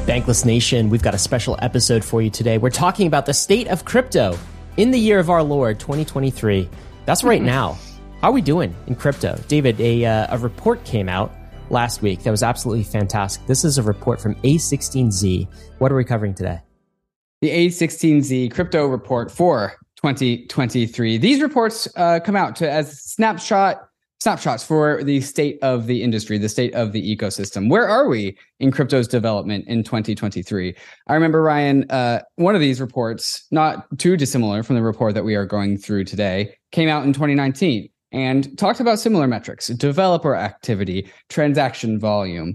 Bankless Nation, we've got a special episode for you today. We're talking about the state of crypto in the year of our Lord, 2023. That's right now. How are we doing in crypto? David, a report came out last week that was absolutely fantastic. This is a report from A16Z. What are we covering today? The A16Z crypto report for 2023. These reports come out as snapshots for the state of the industry, the state of the ecosystem. Where are we in crypto's development in 2023? I remember, Ryan, one of these reports, not too dissimilar from the report that we are going through today, came out in 2019 and talked about similar metrics: developer activity, transaction volume,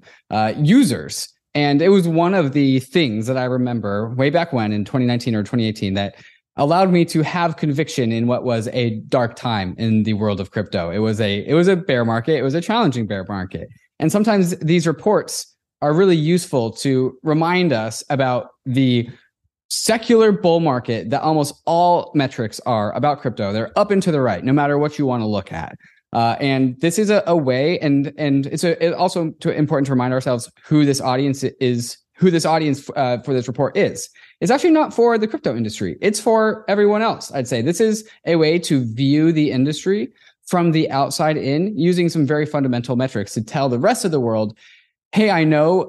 users. And it was one of the things that I remember way back when in 2019 or 2018 that allowed me to have conviction in what was a dark time in the world of crypto. It was a bear market. It was a challenging bear market. And sometimes these reports are really useful to remind us about the secular bull market that almost all metrics are about crypto. They're up and to the right, no matter what you want to look at. And this is a way, and it's also important to remind ourselves who this audience is, who this audience for this report is. It's actually not for the crypto industry. It's for everyone else, I'd say. This is a way to view the industry from the outside in, using some very fundamental metrics to tell the rest of the world, hey, I know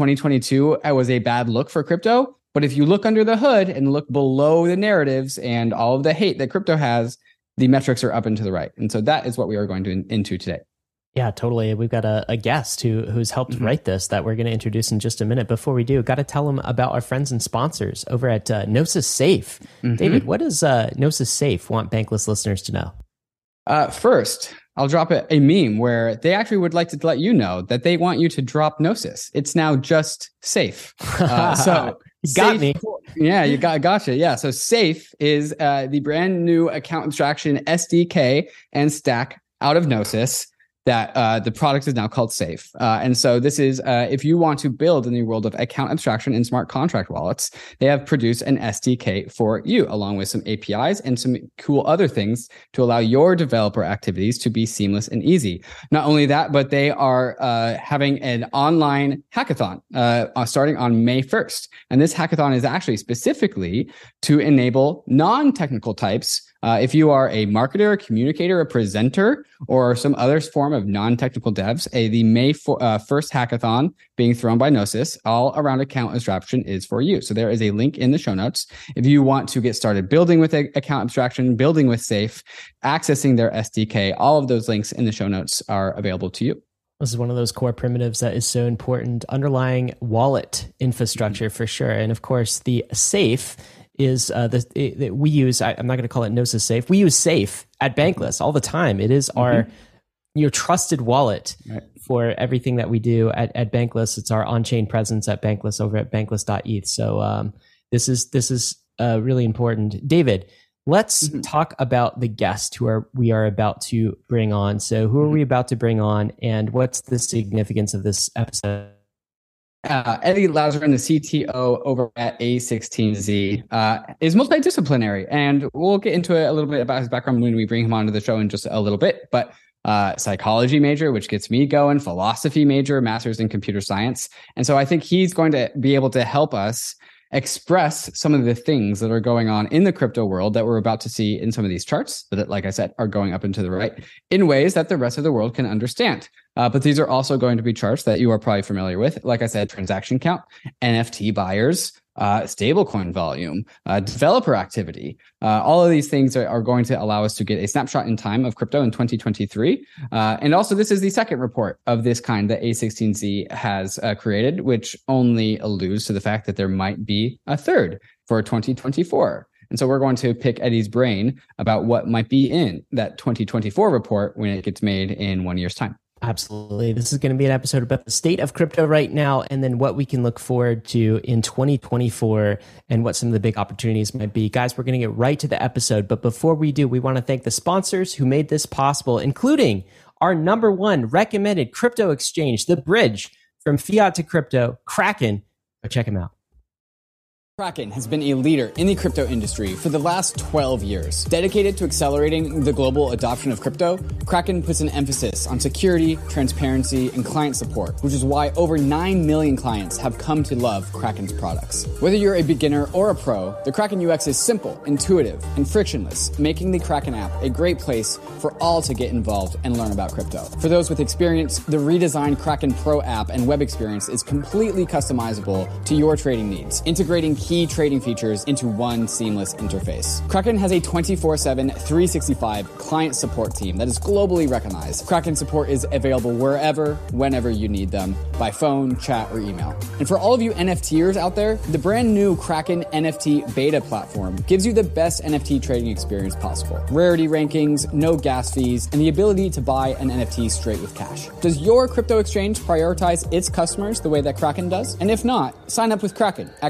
2022 was a bad look for crypto, but if you look under the hood and look below the narratives and all of the hate that crypto has, the metrics are up and to the right. And so that is what we are going into today. Yeah, totally. We've got a guest who's helped write this that we're going to introduce in just a minute. Before we do, got to tell them about our friends and sponsors over at Gnosis Safe. David, what does Gnosis Safe want Bankless listeners to know? First, I'll drop a meme where they actually would like to let you know that they want you to drop Gnosis. It's now just Safe. So you got me. Yeah, gotcha. Yeah. So Safe is the brand new account abstraction SDK and stack out of Gnosis that the product is now called Safe. And so this is, if you want to build in the world of account abstraction and smart contract wallets, they have produced an SDK for you, along with some APIs and some cool other things to allow your developer activities to be seamless and easy. Not only that, but they are having an online hackathon starting on May 1st. And this hackathon is actually specifically to enable non-technical types. If you are a marketer, a communicator, a presenter, or some other form of non-technical devs, the May 1st hackathon being thrown by Gnosis, all around account abstraction, is for you. So there is a link in the show notes. If you want to get started building with account abstraction, building with Safe, accessing their SDK, all of those links in the show notes are available to you. This is one of those core primitives that is so important. Underlying wallet infrastructure for sure. And of course, the Safe is we use, I'm not going to call it Gnosis Safe. We use Safe at Bankless all the time. It is your trusted wallet for everything that we do at Bankless. It's our on-chain presence at Bankless over at bankless.eth. So this is really important. David, let's talk about the guest we are about to bring on. So who are we about to bring on, and what's the significance of this episode? Eddie Lazarin, the CTO over at A16Z, is multidisciplinary, and we'll get into a little bit about his background when we bring him onto the show in just a little bit. But psychology major, which gets me going, philosophy major, master's in computer science. And so I think he's going to be able to help us express some of the things that are going on in the crypto world that we're about to see in some of these charts that, like I said, are going up and to the right in ways that the rest of the world can understand. But these are also going to be charts that you are probably familiar with. Like I said, transaction count, NFT buyers, stablecoin volume, developer activity. All of these things are going to allow us to get a snapshot in time of crypto in 2023. And also, this is the second report of this kind that A16Z has created, which only alludes to the fact that there might be a third for 2024. And so we're going to pick Eddie's brain about what might be in that 2024 report when it gets made in 1 year's time. Absolutely. This is going to be an episode about the state of crypto right now, and then what we can look forward to in 2024 and what some of the big opportunities might be. Guys, we're going to get right to the episode. But before we do, we want to thank the sponsors who made this possible, including our number one recommended crypto exchange, The Bridge, from fiat to crypto, Kraken. Go check them out. Kraken has been a leader in the crypto industry for the last 12 years. Dedicated to accelerating the global adoption of crypto, Kraken puts an emphasis on security, transparency, and client support, which is why over 9 million clients have come to love Kraken's products. Whether you're a beginner or a pro, the Kraken UX is simple, intuitive, and frictionless, making the Kraken app a great place for all to get involved and learn about crypto. For those with experience, the redesigned Kraken Pro app and web experience is completely customizable to your trading needs, integrating key trading features into one seamless interface. Kraken has a 24/7, 365 client support team that is globally recognized. Kraken support is available wherever, whenever you need them, by phone, chat, or email. And for all of you NFTers out there, the brand new Kraken NFT beta platform gives you the best NFT trading experience possible. Rarity rankings, no gas fees, and the ability to buy an NFT straight with cash. Does your crypto exchange prioritize its customers the way that Kraken does? And if not, sign up with Kraken at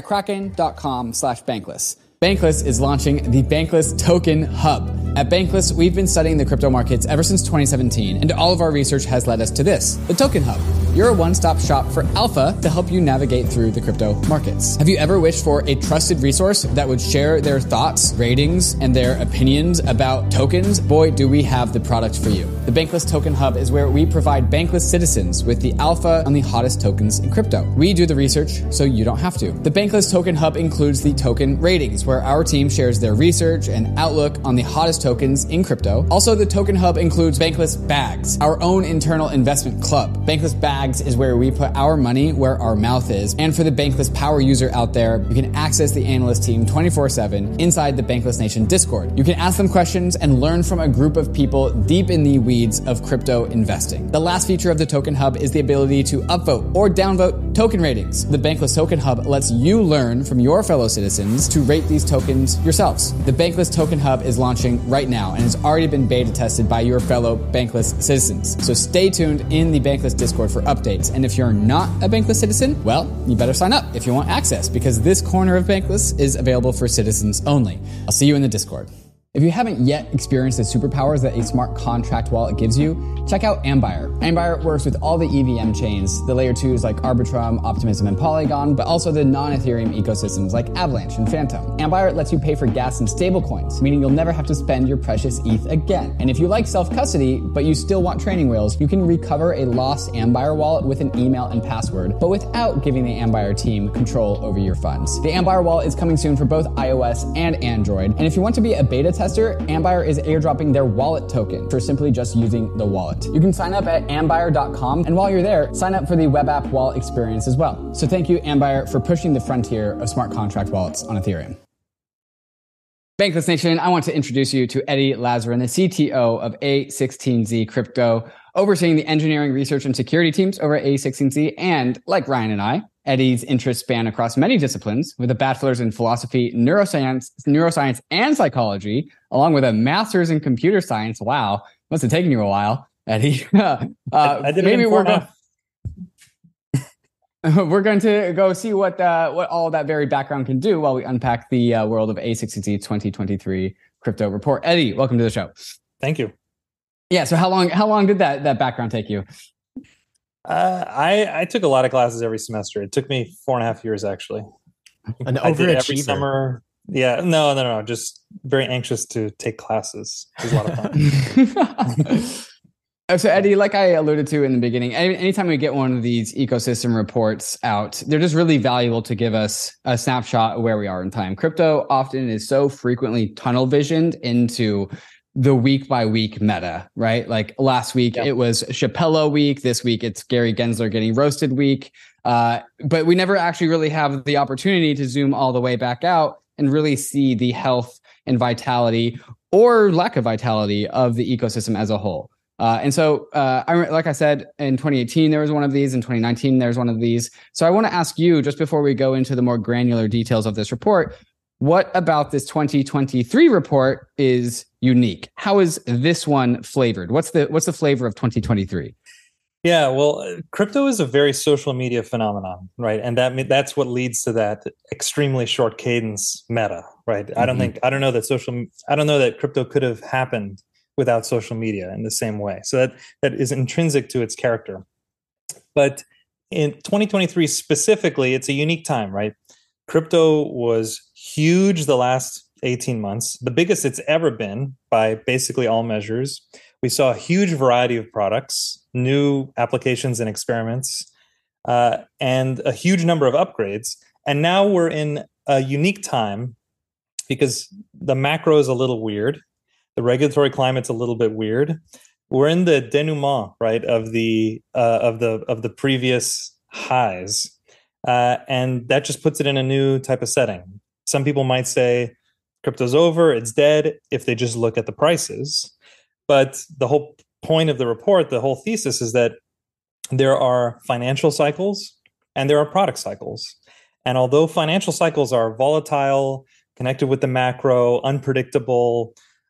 kraken.com/bankless. Bankless is launching the Bankless Token Hub. At Bankless, we've been studying the crypto markets ever since 2017, and all of our research has led us to this, the Token Hub. You're a one-stop shop for alpha to help you navigate through the crypto markets. Have you ever wished for a trusted resource that would share their thoughts, ratings, and their opinions about tokens? Boy, do we have the product for you. The Bankless Token Hub is where we provide Bankless citizens with the alpha on the hottest tokens in crypto. We do the research, so you don't have to. The Bankless Token Hub includes the token ratings, where our team shares their research and outlook on the hottest tokens in crypto. Also, the Token Hub includes Bankless Bags, our own internal investment club. Bankless Bags is where we put our money where our mouth is. And for the Bankless Power user out there, you can access the analyst team 24/7 inside the Bankless Nation Discord. You can ask them questions and learn from a group of people deep in the weeds of crypto investing. The last feature of the Token Hub is the ability to upvote or downvote token ratings. The Bankless Token Hub lets you learn from your fellow citizens to rate these tokens yourselves. The Bankless Token Hub is launching right now and has already been beta tested by your fellow Bankless citizens. So stay tuned in the Bankless Discord for updates. And if you're not a Bankless citizen, well, you better sign up if you want access, because this corner of Bankless is available for citizens only. I'll see you in the Discord. If you haven't yet experienced the superpowers that a smart contract wallet gives you, check out Ambire. Ambire works with all the EVM chains, the layer 2s like Arbitrum, Optimism, and Polygon, but also the non-Ethereum ecosystems like Avalanche and Phantom. Ambire lets you pay for gas and stablecoins, meaning you'll never have to spend your precious ETH again. And if you like self-custody, but you still want training wheels, you can recover a lost Ambire wallet with an email and password, but without giving the Ambire team control over your funds. The Ambire wallet is coming soon for both iOS and Android, and if you want to be a beta tester, Ambire is airdropping their wallet token for simply just using the wallet. You can sign up at ambire.com, and while you're there, sign up for the web app wallet experience as well. So thank you, Ambire, for pushing the frontier of smart contract wallets on Ethereum. Bankless Nation, I want to introduce you to Eddie Lazarin, the CTO of A16Z Crypto, overseeing the engineering, research, and security teams over at A16Z. And like Ryan and I, Eddie's interests span across many disciplines, with a bachelor's in philosophy, neuroscience, and psychology, along with a master's in computer science. Wow, must have taken you a while, Eddie. I did maybe we're going to go see what all that very background can do while we unpack the world of A16Z 2023 crypto report. Eddie, welcome to the show. Thank you. Yeah. So how long did that background take you? I took a lot of classes every semester. It took me 4.5 years, actually. An I did every overachiever. summer. Yeah, no. Just very anxious to take classes. It was a lot of fun. So Eddie, like I alluded to in the beginning, anytime we get one of these ecosystem reports out, they're just really valuable to give us a snapshot of where we are in time. Crypto often is so frequently tunnel visioned into the week by week meta, right? Like last week, It was Chappello week. This week, it's Gary Gensler getting roasted week. But we never actually really have the opportunity to zoom all the way back out and really see the health and vitality or lack of vitality of the ecosystem as a whole. And so, like I said, in 2018, there was one of these. In 2019, there's one of these. So I want to ask you, just before we go into the more granular details of this report, what about this 2023 report is unique? How is this one flavored? What's the flavor of 2023? Yeah, well, crypto is a very social media phenomenon, right? And that's what leads to that extremely short cadence meta, right? Mm-hmm. I don't know that crypto could have happened without social media in the same way. So that is intrinsic to its character. But in 2023 specifically, it's a unique time, right? crypto was huge the last 18 months, the biggest it's ever been by basically all measures. We saw a huge variety of products, new applications and experiments, and a huge number of upgrades. And now we're in a unique time because the macro is a little weird. The regulatory climate's a little bit weird. We're in the denouement, right, of the previous highs, and that just puts it in a new type of setting. Some people might say crypto's over, it's dead, if they just look at the prices. But the whole point of the report, the whole thesis is that there are financial cycles and there are product cycles. And although financial cycles are volatile, connected with the macro, unpredictable,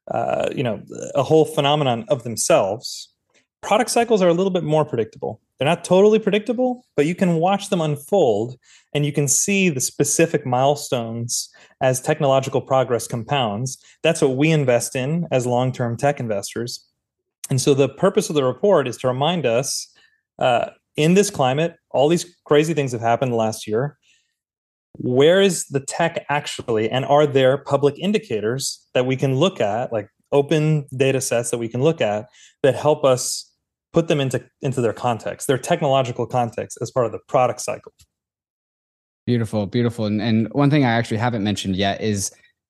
a whole phenomenon of themselves, product cycles are a little bit more predictable. They're not totally predictable, but you can watch them unfold and you can see the specific milestones as technological progress compounds. That's what we invest in as long-term tech investors. And so the purpose of the report is to remind us, in this climate, all these crazy things have happened last year. Where is the tech actually? And are there public indicators that we can look at, like open data sets that we can look at that help us put them into their context, their technological context as part of the product cycle? Beautiful, beautiful. And one thing I actually haven't mentioned yet is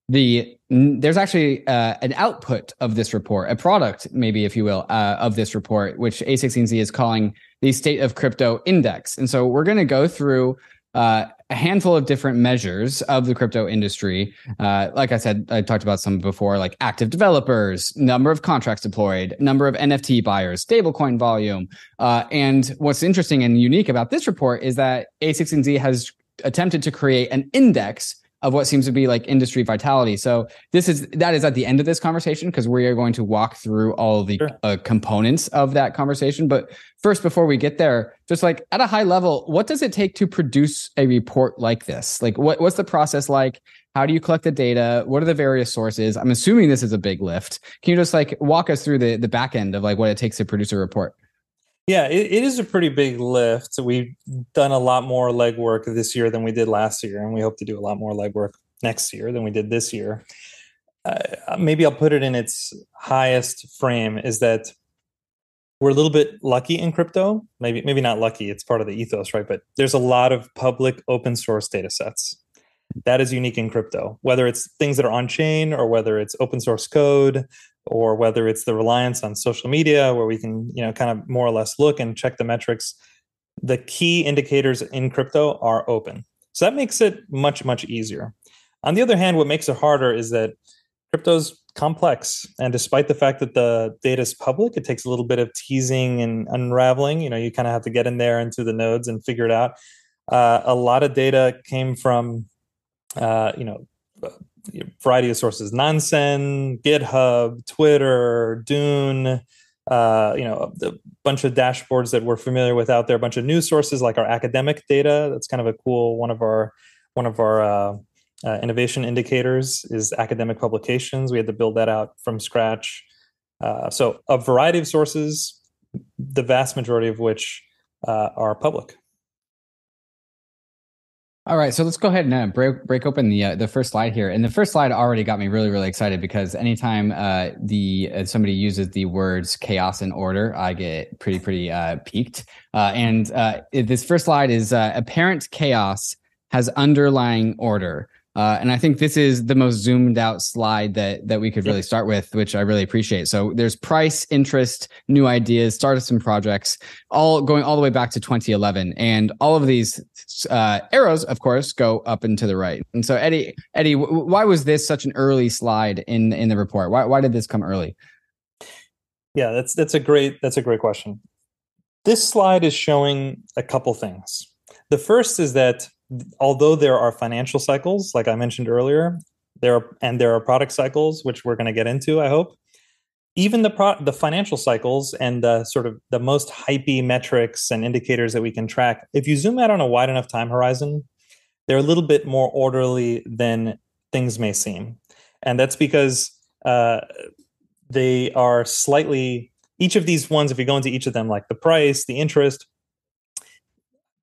there's actually an output of this report, a product, maybe, if you will, of this report, which A16Z is calling the State of Crypto Index. And so we're going to go through a handful of different measures of the crypto industry. Like I said, I talked about some before, like active developers, number of contracts deployed, number of NFT buyers, stablecoin volume. And what's interesting and unique about this report is that A16Z has attempted to create an index of what seems to be like industry vitality. So that is at the end of this conversation, because we are going to walk through all the components of that conversation. But first, before we get there, just like at a high level, what does it take to produce a report like this? Like what's the process like? How do you collect the data? What are the various sources? I'm assuming this is a big lift. Can you just like walk us through the back end of like what it takes to produce a report? Yeah, it is a pretty big lift. We've done a lot more legwork this year than we did last year, and we hope to do a lot more legwork next year than we did this year. Maybe I'll put it in its highest frame, is that we're a little bit lucky in crypto. Maybe not lucky, it's part of the ethos, right? But there's a lot of public open source data sets. That is unique in crypto, whether it's things that are on chain or whether it's open source code, or whether it's the reliance on social media where we can, kind of more or less look and check the metrics. The key indicators in crypto are open. So that makes it much, much easier. On the other hand, what makes it harder is that crypto's complex. And despite the fact that the data is public, it takes a little bit of teasing and unraveling. You kind of have to get in there into the nodes and figure it out. A lot of data came from, variety of sources: Nansen, GitHub, Twitter, Dune, a bunch of dashboards that we're familiar with out there, a bunch of news sources like our academic data. That's kind of a cool one of our innovation indicators is academic publications. We had to build that out from scratch. So a variety of sources, the vast majority of which are public. All right, so let's go ahead and break open the first slide here. And the first slide already got me really, really excited, because anytime somebody uses the words chaos and order, I get pretty peaked. And this first slide is apparent chaos has underlying order. And I think this is the most zoomed out slide that we could really start with, which I really appreciate. So there's price, interest, new ideas, startups and projects, all going all the way back to 2011. And all of these arrows, of course, go up and to the right. And so Eddie, why was this such an early slide in the report? Why did this come early? Yeah, that's a great question. This slide is showing a couple things. The first is that although there are financial cycles, like I mentioned earlier, there are product cycles, which we're going to get into, I hope. Even the financial cycles and the sort of the most hypey metrics and indicators that we can track, if you zoom out on a wide enough time horizon, they're a little bit more orderly than things may seem. And that's because they are slightly, each of these ones, if you go into each of them, like the price, the interest,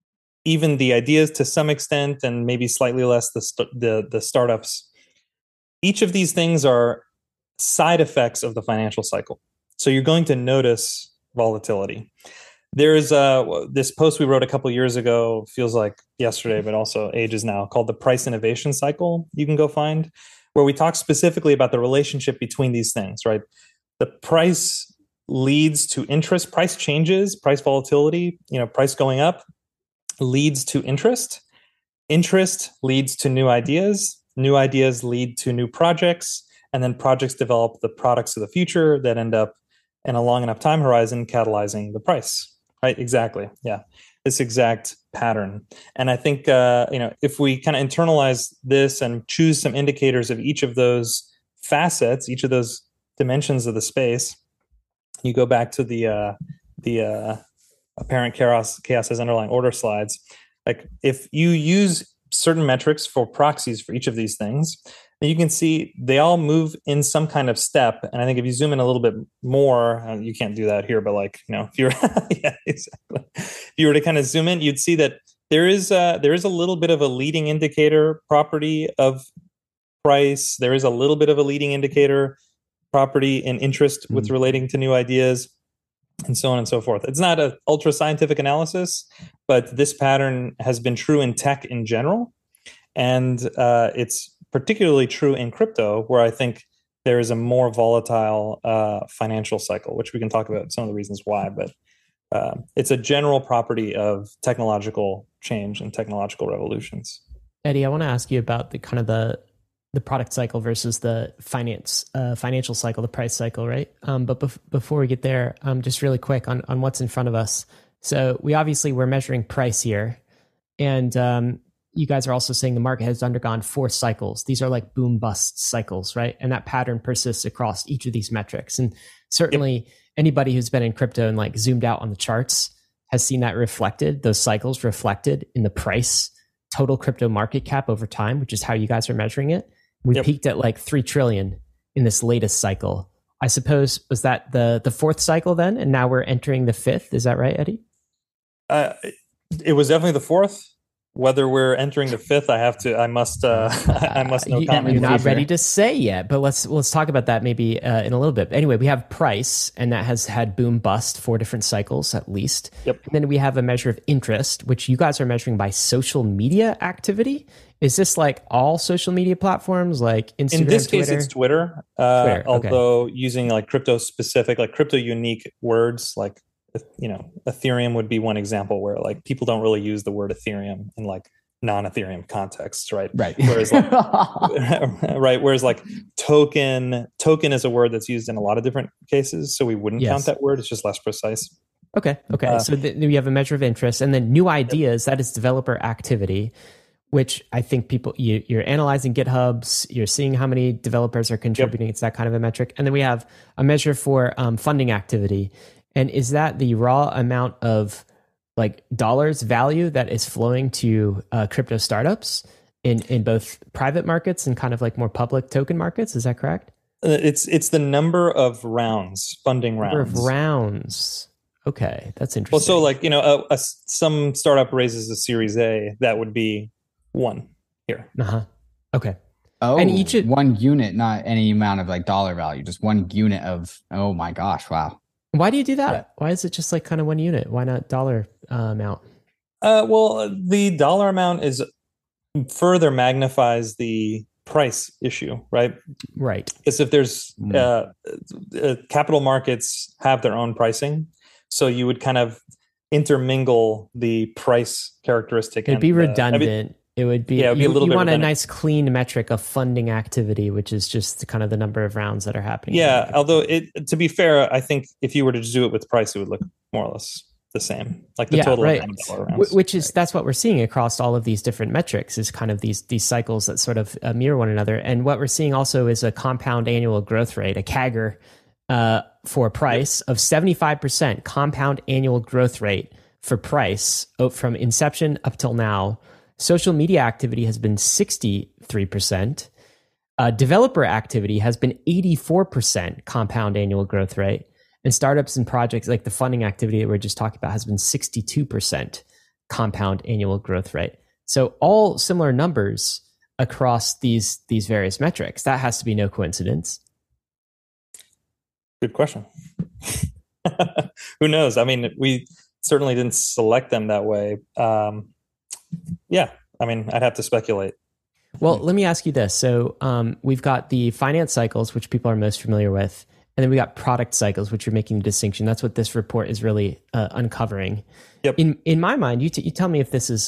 even the ideas to some extent, and maybe slightly less the startups. Each of these things are side effects of the financial cycle. So you're going to notice volatility. There's this post we wrote a couple years ago, feels like yesterday, but also ages now, called the price innovation cycle. You can go find, where we talk specifically about the relationship between these things, right? The price leads to interest, price changes, price volatility, price going up leads to interest. Interest leads to new ideas. New ideas lead to new projects, and then projects develop the products of the future that end up in a long enough time horizon catalyzing the price. Right? Exactly. Yeah. This exact pattern. And I think, if we kind of internalize this and choose some indicators of each of those facets, each of those dimensions of the space, you go back to the apparent chaos as underlying order slides. Like if you use certain metrics for proxies for each of these things, and you can see they all move in some kind of step. And I think if you zoom in a little bit more, you can't do that here, but if you're, yeah, exactly. If you were to kind of zoom in, you'd see that there is a little bit of a leading indicator property of price. There is a little bit of a leading indicator property and interest with relating to new ideas, and so on and so forth. It's not an ultra scientific analysis, but this pattern has been true in tech in general. And it's particularly true in crypto, where I think there is a more volatile financial cycle, which we can talk about some of the reasons why. But it's a general property of technological change and technological revolutions. Eddie, I want to ask you about the kind of the product cycle versus the financial cycle, the price cycle, right? But before we get there, just really quick on what's in front of us. So we're measuring price here, and you guys are also saying the market has undergone 4 cycles. These are like boom bust cycles, right? And that pattern persists across each of these metrics. And certainly anybody who's been in crypto and like zoomed out on the charts has seen that reflected, those cycles reflected in the price, total crypto market cap over time, which is how you guys are measuring it. We peaked at like 3 trillion in this latest cycle. I suppose, was that the 4th cycle then? And now we're entering the 5th. Is that right, Eddie? It was definitely the 4th. Whether we're entering the 5th, I must know comment. You're not ready to say yet, but let's talk about that maybe in a little bit. Anyway, we have price, and that has had boom bust 4 different cycles at least. Yep. And then we have a measure of interest, which you guys are measuring by social media activity. Is this like all social media platforms, like Instagram, in this Twitter? case, it's Twitter. Okay. Although using like crypto specific, like crypto unique words, like Ethereum would be one example where like people don't really use the word Ethereum in like non-Ethereum contexts, right? Right. Whereas like, right. Whereas like token is a word that's used in a lot of different cases, so we wouldn't count that word. It's just less precise. Okay. So we have a measure of interest, and then new ideas. That is developer activity, which I think you're analyzing GitHubs, you're seeing how many developers are contributing. It's that kind of a metric. And then we have a measure for funding activity. And is that the raw amount of like dollars value that is flowing to crypto startups in both private markets and kind of like more public token markets? Is that correct? It's the number of rounds, funding rounds. Number of rounds. Okay, that's interesting. Well, so like, some startup raises a Series A, that would be 1 here. Okay. Oh, and each 1 unit, not any amount of like dollar value, just 1 unit of, oh my gosh, wow. Why do you do that? Yeah. Why is it just like kind of 1 unit? Why not dollar amount? Well, the dollar amount further magnifies the price issue, right? Right. Because if there's capital markets have their own pricing, so you would kind of intermingle the price characteristic. It'd be redundant. It would be, it'd be a little bit want redundant. A nice clean metric of funding activity, which is just kind of the number of rounds that are happening. Yeah, although to be fair, I think if you were to just do it with price, it would look more or less the same, like the total amount of dollar rounds. Which is that's what we're seeing across all of these different metrics, is kind of these cycles that sort of mirror one another. And what we're seeing also is a compound annual growth rate, a CAGR for price of 75% compound annual growth rate for price from inception up till now. Social media activity has been 63%. Developer activity has been 84% compound annual growth rate. And startups and projects, like the funding activity that we're just talking about, has been 62% compound annual growth rate. So all similar numbers across these various metrics. That has to be no coincidence. Good question. Who knows? I mean, we certainly didn't select them that way. Yeah, I mean, I'd have to speculate. Well, let me ask you this. So we've got the finance cycles, which people are most familiar with, and then we got product cycles, which are making the distinction. That's what this report is really uncovering. Yep. In my mind, you tell me if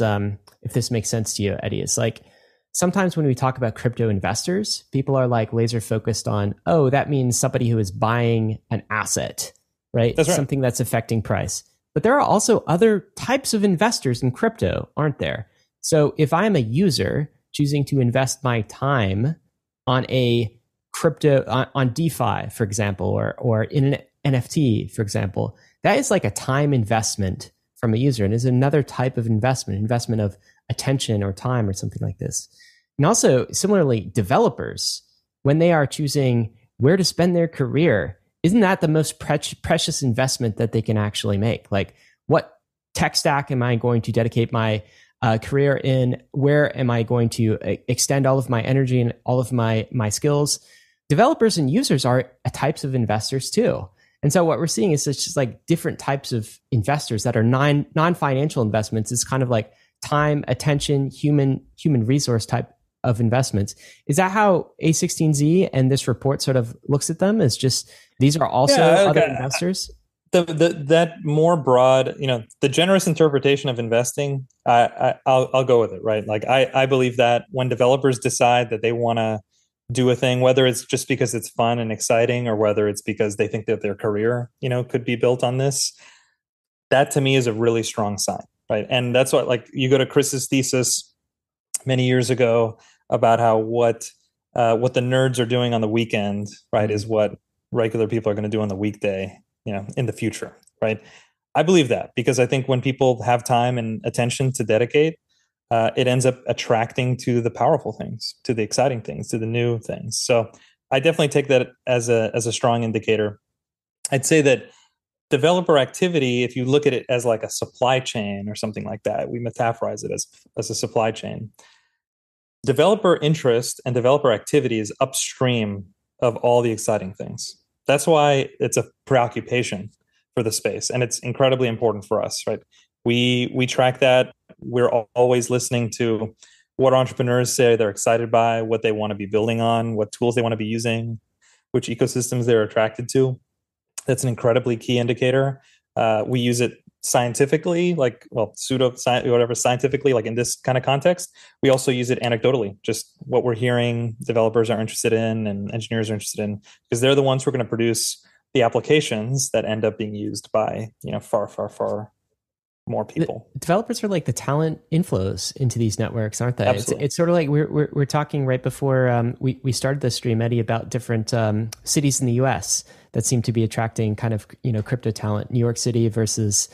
this makes sense to you, Eddie. It's like sometimes when we talk about crypto investors, people are like laser focused on, oh, that means somebody who is buying an asset, right? That's right. Something that's affecting price. But there are also other types of investors in crypto, aren't there? So if I am a user choosing to invest my time on a crypto, on DeFi, for example, or in an NFT, for example, that is like a time investment from a user and is another type of investment of attention or time or something like this. And also, similarly, developers, when they are choosing where to spend their career, isn't that the most precious investment that they can actually make? Like, what tech stack am I going to dedicate my career in? Where am I going to extend all of my energy and all of my skills? Developers and users are types of investors too. And so what we're seeing is it's just like different types of investors that are non-financial investments. It's kind of like time, attention, human resource type of investments. Is that how A16Z and this report sort of looks at them? Is just these are also other investors? That more broad, the generous interpretation of investing, I'll go with it, right? Like I believe that when developers decide that they want to do a thing, whether it's just because it's fun and exciting or whether it's because they think that their career, could be built on this, that to me is a really strong sign, right? And that's what, like, you go to Chris's thesis many years ago about how what the nerds are doing on the weekend, right, is what regular people are going to do on the weekday, in the future, right? I believe that because I think when people have time and attention to dedicate, it ends up attracting to the powerful things, to the exciting things, to the new things. So I definitely take that as a strong indicator. I'd say that developer activity, if you look at it as like a supply chain or something like that, we metaphorize it as a supply chain. Developer interest and developer activity is upstream of all the exciting things. That's why it's a preoccupation for the space, and it's incredibly important for us, right? We track that. We're always listening to what entrepreneurs say they're excited by, what they want to be building on, what tools they want to be using, which ecosystems they're attracted to. That's an incredibly key indicator. We use it scientifically, scientifically, like in this kind of context. We also use it anecdotally, just what we're hearing developers are interested in and engineers are interested in, because they're the ones who are going to produce the applications that end up being used by, far, far, far more people. The developers are like the talent inflows into these networks, aren't they? Absolutely. It's sort of like we're talking right before we started the stream, Eddie, about different cities in the U.S. that seem to be attracting kind of crypto talent. New York City versus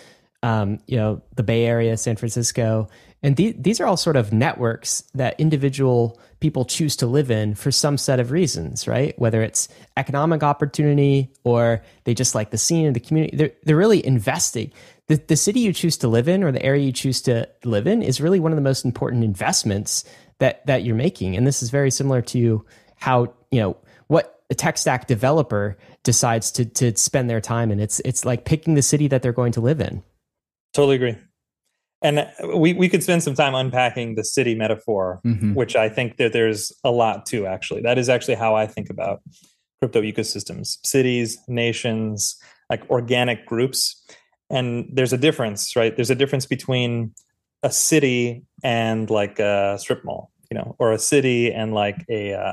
the Bay Area, San Francisco, and these are all sort of networks that individual people choose to live in for some set of reasons, right? Whether it's economic opportunity or they just like the scene and the community. They're really investing. The city you choose to live in or the area you choose to live in is really one of the most important investments that you're making. And this is very similar to how, what a tech stack developer decides to spend their time in. It's like picking the city that they're going to live in. Totally agree. And we could spend some time unpacking the city metaphor, which I think that there's a lot to, actually. That is actually how I think about crypto ecosystems, cities, nations, like organic groups. And there's a difference, right? There's a difference between a city and like a strip mall, or a city and like a,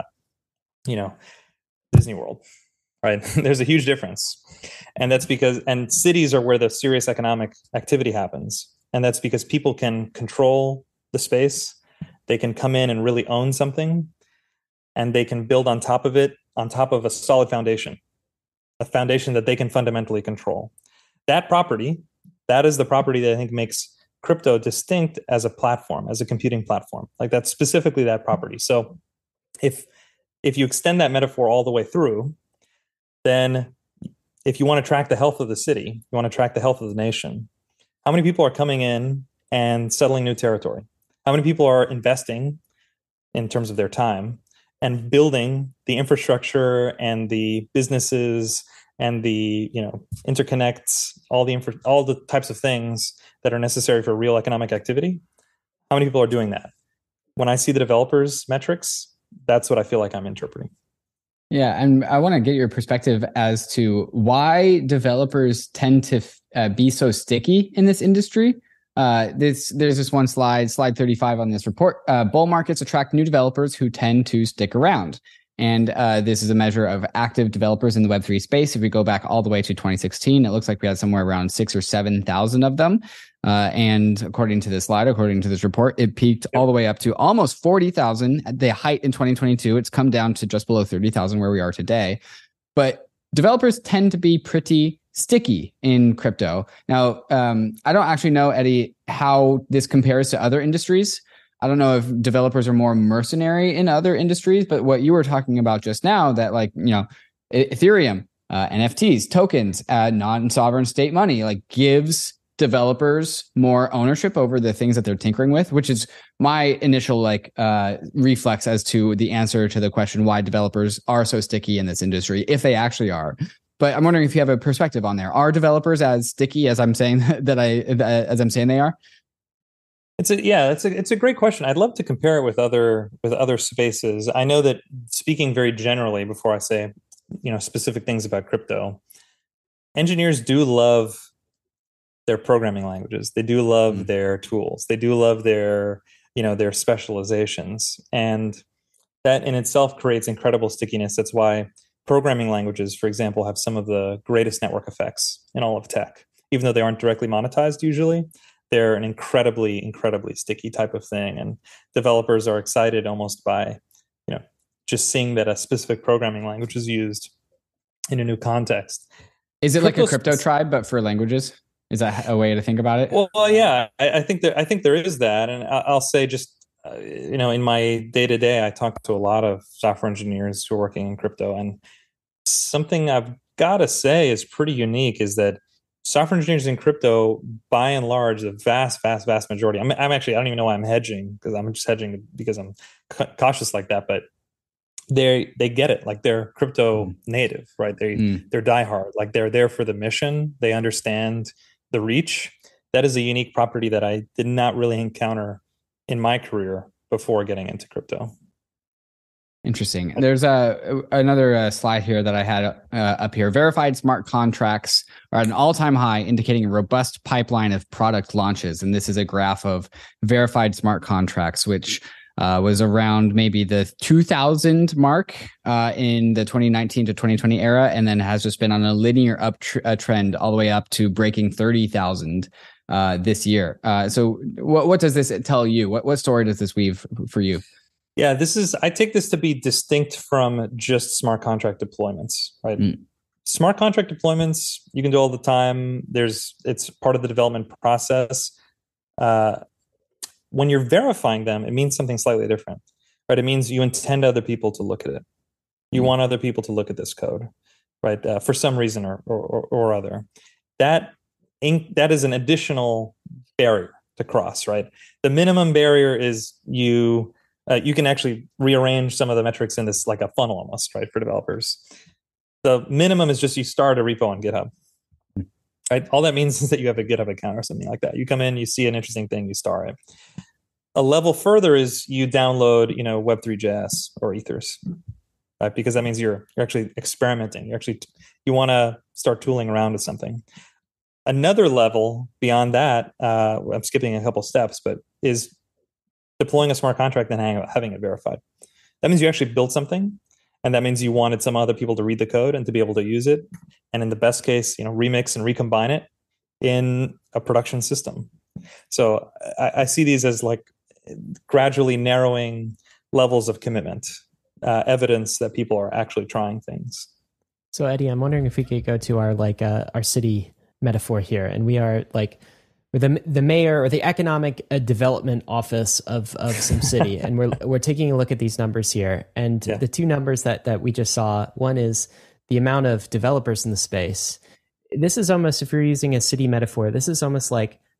Disney World, right? There's a huge difference. And that's because, and cities are where the serious economic activity happens. And that's because people can control the space. They can come in and really own something, and they can build on top of it, on top of a solid foundation, a foundation that they can fundamentally control. That property, that is the property that I think makes crypto distinct as a platform, as a computing platform. Like that's specifically that property. So if you extend that metaphor all the way through, then if you want to track the health of the city, you want to track the health of the nation, how many people are coming in and settling new territory? How many people are investing in terms of their time and building the infrastructure and the businesses and the interconnects, all the types of things that are necessary for real economic activity? How many people are doing that? When I see the developers' metrics, that's what I feel like I'm interpreting. Yeah, and I want to get your perspective as to why developers tend to be so sticky in this industry. There's this one slide 35 on this report. Bull markets attract new developers who tend to stick around. And this is a measure of active developers in the Web3 space. If we go back all the way to 2016, it looks like we had somewhere around 6,000 or 7,000 of them. And according to this slide, according to this report, it peaked all the way up to almost 40,000 at the height in 2022. It's come down to just below 30,000 where we are today. But developers tend to be pretty sticky in crypto. Now, I don't actually know, Eddie, how this compares to other industries. I don't know if developers are more mercenary in other industries, but what you were talking about just now, that Ethereum, NFTs, tokens, non-sovereign state money, gives developers more ownership over the things that they're tinkering with, which is my initial reflex as to the answer to the question why developers are so sticky in this industry, if they actually are. But I'm wondering if you have a perspective on there. Are developers as sticky as I'm saying as I'm saying they are? It's a great question. I'd love to compare it with other spaces. I know that, speaking very generally before I say specific things about crypto, engineers do love their programming languages. They do love their tools. They do love their specializations, and that in itself creates incredible stickiness. That's why programming languages, for example, have some of the greatest network effects in all of tech, even though they aren't directly monetized usually. They're an incredibly, incredibly sticky type of thing. And developers are excited almost by, just seeing that a specific programming language is used in a new context. Is it like a crypto tribe, but for languages? Is that a way to think about it? Well, yeah, I think there is that. And I'll say just, in my day-to-day, I talk to a lot of software engineers who are working in crypto. And something I've got to say is pretty unique is that software engineers in crypto, by and large, the vast, vast, vast majority. I'm actually, I don't even know why I'm hedging, because I'm just hedging because I'm cautious like that. But they get it. They're crypto native, right? They're diehard. They're there for the mission. They understand the reach. That is a unique property that I did not really encounter in my career before getting into crypto. Interesting. There's another slide here that I had up here. Verified smart contracts are at an all-time high, indicating a robust pipeline of product launches. And this is a graph of verified smart contracts, which was around maybe the 2,000 mark in the 2019 to 2020 era, and then has just been on a linear trend all the way up to breaking 30,000 this year. So what does this tell you? What story does this weave for you? Yeah, I take this to be distinct from just smart contract deployments, right? Smart contract deployments, you can do all the time. It's part of the development process. When you're verifying them, it means something slightly different, right? It means you intend other people to look at it. You want other people to look at this code, right? For some reason or other. That is an additional barrier to cross, right? The minimum barrier is you can actually rearrange some of the metrics in this like a funnel almost, right, for developers. The minimum is just you start a repo on GitHub, right? All that means is that you have a GitHub account or something like that. You come in, you see an interesting thing, you start it. A level further is you download, Web3.js or Ethers, right? Because that means you're actually experimenting. You want to start tooling around with something. Another level beyond that, I'm skipping a couple steps, but is deploying a smart contract and having it verified. That means you actually built something, and that means you wanted some other people to read the code and to be able to use it, and in the best case, remix and recombine it in a production system. So I see these as gradually narrowing levels of commitment, evidence that people are actually trying things. So Eddie, I'm wondering if we could go to our city metaphor here, and we are the mayor or the economic development office of some city, and we're taking a look at these numbers here. And the two numbers that we just saw, one is the amount of developers in the space. This is almost, if you're using a city metaphor, this is almost like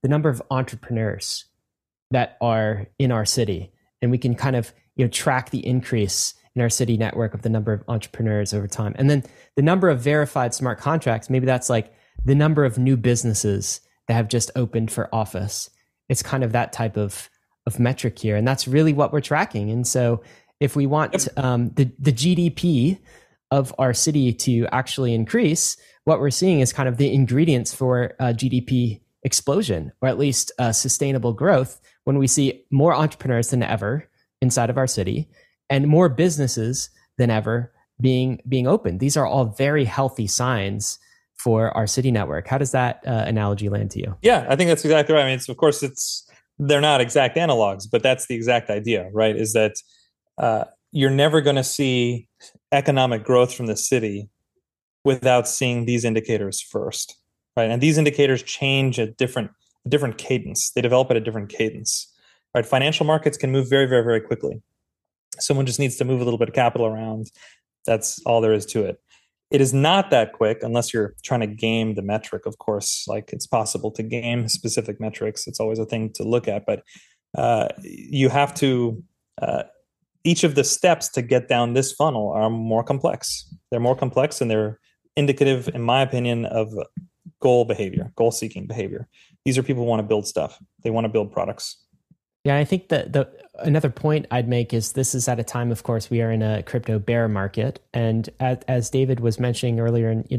the number of entrepreneurs that are in our city, and we can kind of track the increase in our city network of the number of entrepreneurs over time. And then the number of verified smart contracts, maybe that's like the number of new businesses that have just opened for office. It's kind of that type of metric here. And that's really what we're tracking. And so if we want the GDP of our city to actually increase, what we're seeing is kind of the ingredients for GDP explosion, or at least sustainable growth, when we see more entrepreneurs than ever inside of our city and more businesses than ever being open. These are all very healthy signs for our city network. How does that analogy land to you? Yeah, I think that's exactly right. I mean, of course, they're not exact analogs, but that's the exact idea, right? Is that you're never going to see economic growth from the city without seeing these indicators first, right? And these indicators change at different cadence. They develop at a different cadence, right? Financial markets can move very, very, very quickly. Someone just needs to move a little bit of capital around. That's all there is to it. It is not that quick unless you're trying to game the metric, of course. Like, it's possible to game specific metrics. It's always a thing to look at, but you have to, each of the steps to get down this funnel are more complex. They're more complex, and they're indicative, in my opinion, of goal-seeking behavior. These are people who want to build stuff. They want to build products. Yeah, I think that another point I'd make is this is at a time, of course, we are in a crypto bear market. And as David was mentioning earlier, in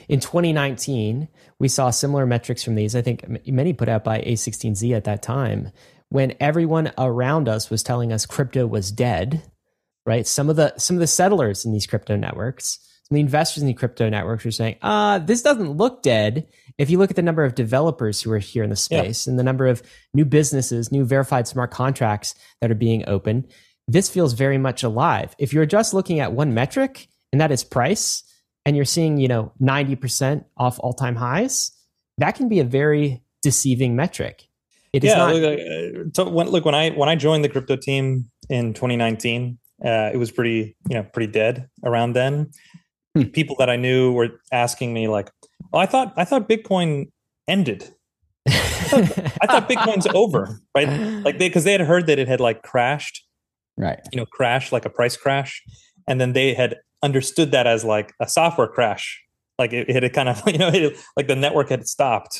2019, we saw similar metrics from these. I think many put out by A16Z at that time, when everyone around us was telling us crypto was dead, right? Some of the settlers in these crypto networks, some of the investors in the crypto networks were saying, this doesn't look dead. If you look at the number of developers who are here in the space and the number of new businesses, new verified smart contracts that are being opened, this feels very much alive. If you're just looking at one metric, and that is price, and you're seeing, 90% off all-time highs, that can be a very deceiving metric. It is not. When I joined the crypto team in 2019, it was pretty dead around then. People that I knew were asking me like, "Oh, I thought Bitcoin ended. I thought Bitcoin's over, right?" Like because they had heard that it had like crashed, right? Crashed like a price crash, and then they had understood that as like a software crash, like it had kind of like the network had stopped.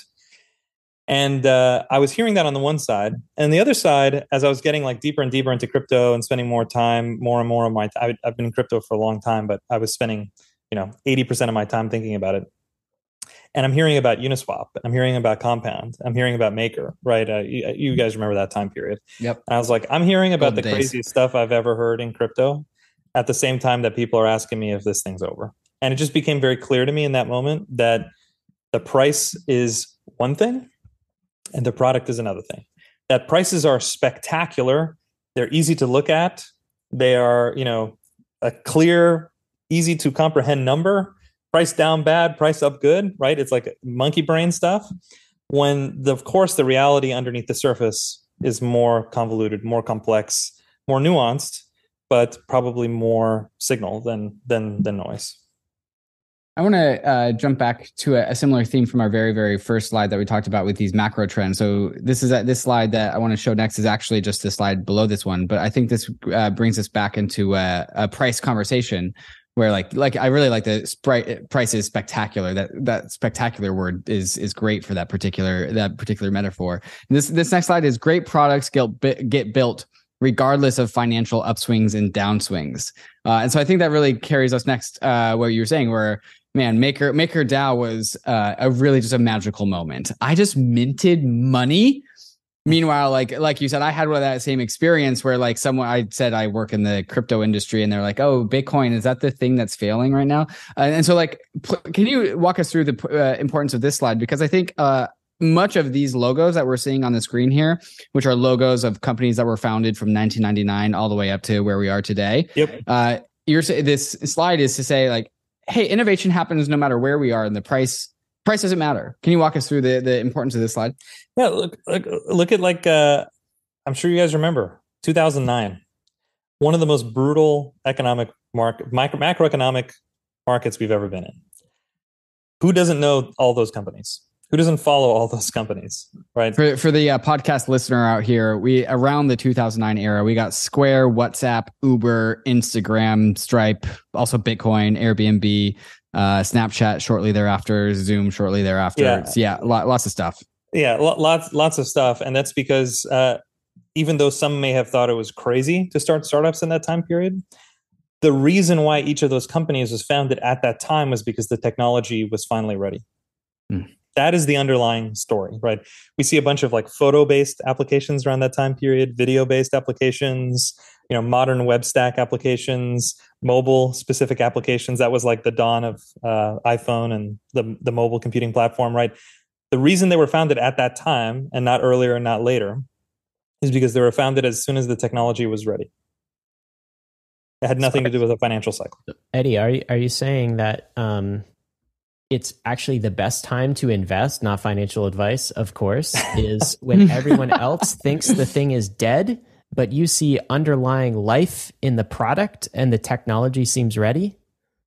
And I was hearing that on the one side, and the other side, as I was getting like deeper and deeper into crypto and spending more and more of my I've been in crypto for a long time, but I was spending 80% of my time thinking about it. And I'm hearing about Uniswap. I'm hearing about Compound. I'm hearing about Maker, right? You guys remember that time period. Yep. And I was like, I'm hearing about Golden the days. craziest stuff I've ever heard in crypto at the same time that people are asking me if this thing's over. And it just became very clear to me in that moment that the price is one thing and the product is another thing. That prices are spectacular. They're easy to look at. They are, a clear, easy to comprehend number. Price down bad, price up good, right? It's like monkey brain stuff. When of course the reality underneath the surface is more convoluted, more complex, more nuanced, but probably more signal than noise. I want to jump back to a similar theme from our very, very first slide that we talked about with these macro trends. So this slide that I want to show next is actually just the slide below this one, but I think this brings us back into a price conversation where like I really like the price is spectacular. That spectacular word is great for that particular metaphor. And this next slide is great products get built regardless of financial upswings and downswings. And so I think that really carries us next what you were saying, where man, Maker DAO was a really just a magical moment. I just minted money. Meanwhile, like you said, I had one of that same experience where like I said I work in the crypto industry, and they're like, "Oh, Bitcoin, is that the thing that's failing right now?" And so like, can you walk us through the importance of this slide? Because I think much of these logos that we're seeing on the screen here, which are logos of companies that were founded from 1999 all the way up to where we are today. Yep. This slide is to say like, hey, innovation happens no matter where we are, and the price doesn't matter. Can you walk us through the importance of this slide? Yeah, look at like I'm sure you guys remember 2009, one of the most brutal macroeconomic markets we've ever been in. Who doesn't know all those companies? Who doesn't follow all those companies, right? For the podcast listener out here, we around the 2009 era, we got Square, WhatsApp, Uber, Instagram, Stripe, also Bitcoin, Airbnb, Snapchat shortly thereafter, Zoom shortly thereafter. Yeah. So yeah, lots of stuff. Yeah, lots of stuff, and that's because even though some may have thought it was crazy to start startups in that time period, the reason why each of those companies was founded at that time was because the technology was finally ready. That is the underlying story, right? We see a bunch of like photo-based applications around that time period, video-based applications, modern web stack applications, mobile-specific applications. That was like the dawn of iPhone and the mobile computing platform, right? The reason they were founded at that time and not earlier and not later is because they were founded as soon as the technology was ready. It had nothing to do with a financial cycle. Eddie, are you saying that it's actually the best time to invest, not financial advice, of course, is when everyone else thinks the thing is dead, but you see underlying life in the product and the technology seems ready?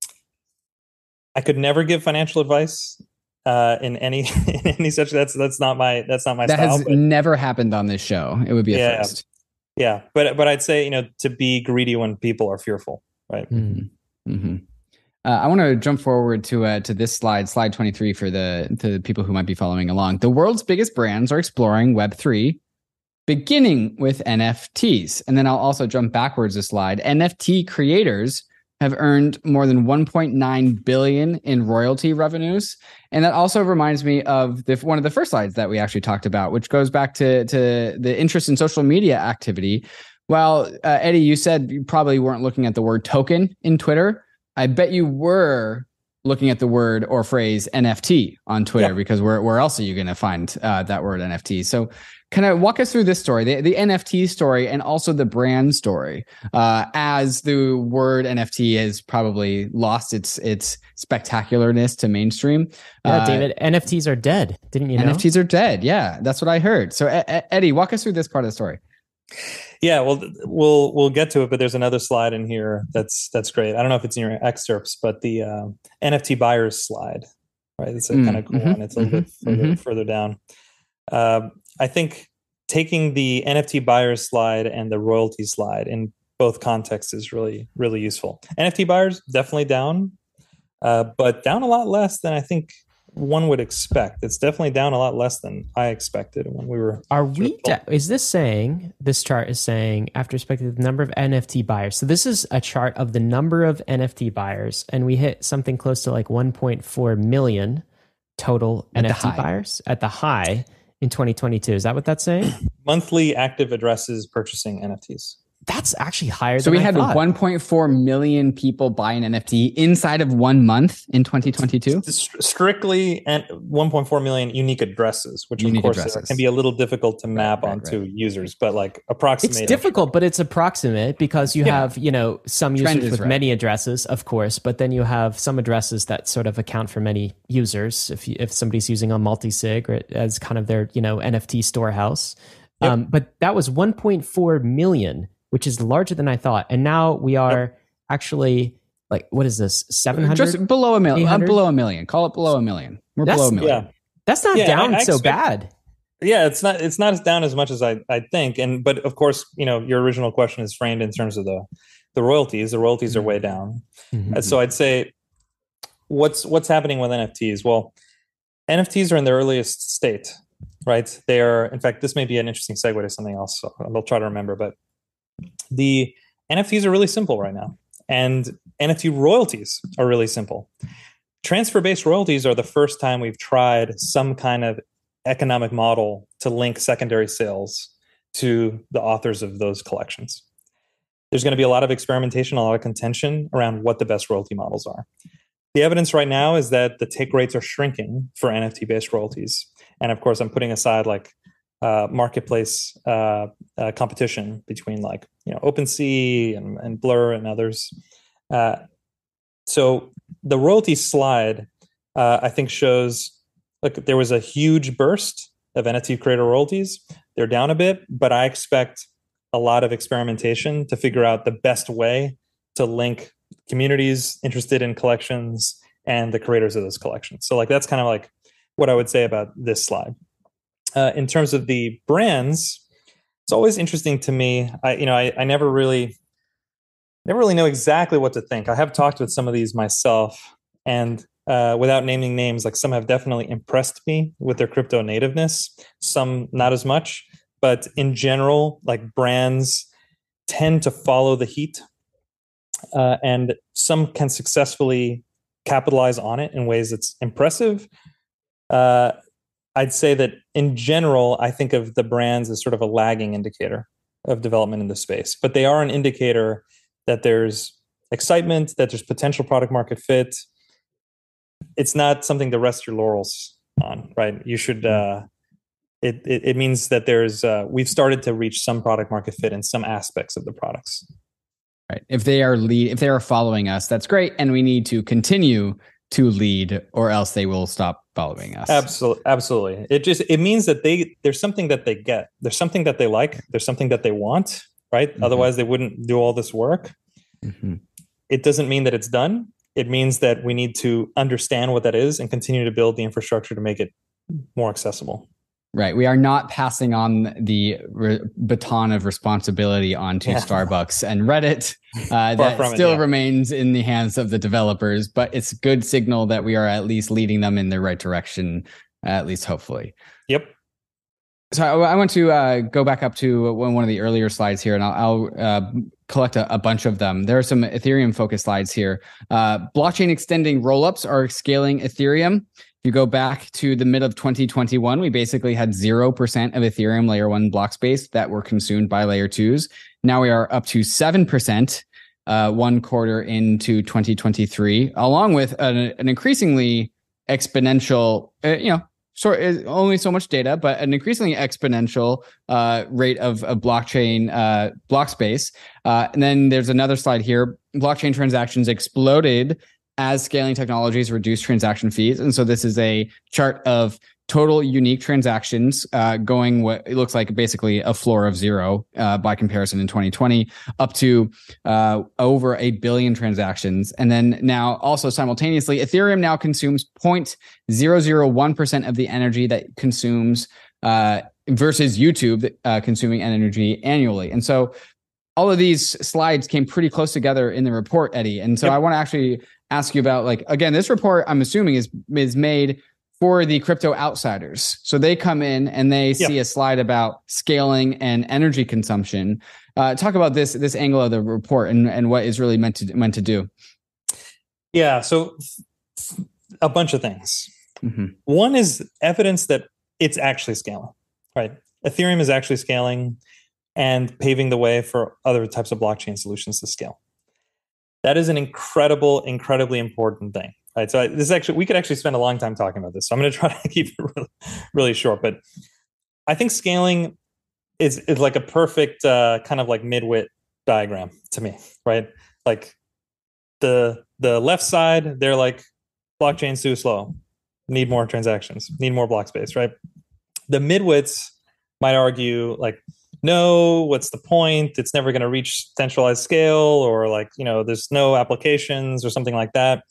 I could never give financial advice in any such. That's not my style. That has never happened on this show. It would be a first. Yeah, but I'd say to be greedy when people are fearful, right? Mm-hmm. Mm-hmm. I want to jump forward to this slide 23 for the people who might be following along. The world's biggest brands are exploring Web3, beginning with NFTs. And then I'll also jump backwards a slide. NFT creators have earned more than 1.9 billion in royalty revenues. And that also reminds me of one of the first slides that we actually talked about, which goes back to the interest in social media activity. Well, Eddie, you said you probably weren't looking at the word token in Twitter. I bet you were looking at the word or phrase NFT on Twitter, because where else are you going to find that word NFT? So kind of walk us through this story, the NFT story, and also the brand story, as the word NFT has probably lost its spectacularness to mainstream. Yeah, David, NFTs are dead. Didn't you know? NFTs are dead. Yeah, that's what I heard. So Eddie, walk us through this part of the story. Yeah, well, we'll get to it, but there's another slide in here that's great. I don't know if it's in your excerpts, but the NFT buyers slide, right? It's a kind of cool one. It's a little bit further down. I think taking the NFT buyers slide and the royalty slide in both contexts is really, really useful. NFT buyers definitely down, but down a lot less than I think one would expect. It's definitely down a lot less than I expected when we were. Is this chart is saying after expected the number of NFT buyers? So this is a chart of the number of NFT buyers, and we hit something close to like 1.4 million total NFT buyers at the high in 2022. Is that what that's saying? Monthly active addresses purchasing NFTs. That's actually higher than I thought. So we had 1.4 million people buy an NFT inside of 1 month in 2022? Strictly and 1.4 million unique addresses, which of course can be a little difficult to map onto users, but like approximate. It's difficult, but it's approximate because you have, some users with many addresses, of course, but then you have some addresses that sort of account for many users. If somebody's using a multi-sig or as kind of their, NFT storehouse. But that was 1.4 million, which is larger than I thought. And now we are actually like, what is this? 700? Just below a million. Below a million. Call it below a million. We're below a million. Yeah. That's not down so bad. Yeah, it's not as down as much as I think. But of course, your original question is framed in terms of the royalties. The royalties are way down. Mm-hmm. So I'd say what's happening with NFTs? Well, NFTs are in their earliest state, right? They are, in fact, this may be an interesting segue to something else. So I'll try to remember, but the NFTs are really simple right now, and NFT royalties are really simple. Transfer-based royalties are the first time we've tried some kind of economic model to link secondary sales to the authors of those collections. There's going to be a lot of experimentation, a lot of contention around what the best royalty models are. The evidence right now is that the take rates are shrinking for NFT-based royalties. And of course, I'm putting aside like marketplace competition between like OpenSea and Blur and others. So the royalty slide I think shows there was a huge burst of NFT creator royalties. They're down a bit, but I expect a lot of experimentation to figure out the best way to link communities interested in collections and the creators of those collections. So that's kind of like what I would say about this slide. In terms of the brands, it's always interesting to me. I never really know exactly what to think. I have talked with some of these myself, and without naming names, like some have definitely impressed me with their crypto nativeness, some not as much. But in general, like brands tend to follow the heat, and some can successfully capitalize on it in ways that's impressive. I'd say that in general, I think of the brands as sort of a lagging indicator of development in the space, but they are an indicator that there's excitement, that there's potential product market fit. It's not something to rest your laurels on, right? You should. It means that we've started to reach some product market fit in some aspects of the products. Right. If they are following us, that's great, and we need to continue to lead, or else they will stop following us. Absolutely. It means that there's something that they get. There's something that they like. There's something that they want, right? Mm-hmm. Otherwise, they wouldn't do all this work. Mm-hmm. It doesn't mean that it's done. It means that we need to understand what that is and continue to build the infrastructure to make it more accessible. Right. We are not passing on the baton of responsibility onto Starbucks and Reddit. That still remains in the hands of the developers, but it's a good signal that we are at least leading them in the right direction, at least hopefully. Yep. So I want to go back up to one of the earlier slides here, and I'll collect a bunch of them. There are some Ethereum focused slides here. Blockchain extending rollups are scaling Ethereum. If you go back to the mid of 2021, we basically had 0% of Ethereum layer 1 block space that were consumed by layer 2s. Now we are up to 7% 1 quarter into 2023, along with an increasingly exponential, only so much data, but an increasingly exponential rate of blockchain block space. And then there's another slide here. Blockchain transactions exploded as scaling technologies reduce transaction fees. And so this is a chart of total unique transactions going what it looks like basically a floor of 0 by comparison in 2020 up to over 8 billion transactions. And then now also simultaneously, Ethereum now consumes 0.001% of the energy that consumes versus YouTube consuming energy annually. And so all of these slides came pretty close together in the report, Eddie. And so I want to actually ask you about, like, again, this report I'm assuming is made for the crypto outsiders. So they come in and they see a slide about scaling and energy consumption. Talk about this angle of the report and what is really meant to do. Yeah, so a bunch of things. Mm-hmm. One is evidence that it's actually scaling, right? Ethereum is actually scaling and paving the way for other types of blockchain solutions to scale. That is an incredibly important thing. Right. So we could actually spend a long time talking about this. So I'm going to try to keep it really, really short. But I think scaling is like a perfect kind of like midwit diagram to me, right? Like the left side, they're like blockchain's too slow, need more transactions, need more block space, right? The midwits might argue like, no, what's the point? It's never going to reach centralized scale, or like, there's no applications or something like that.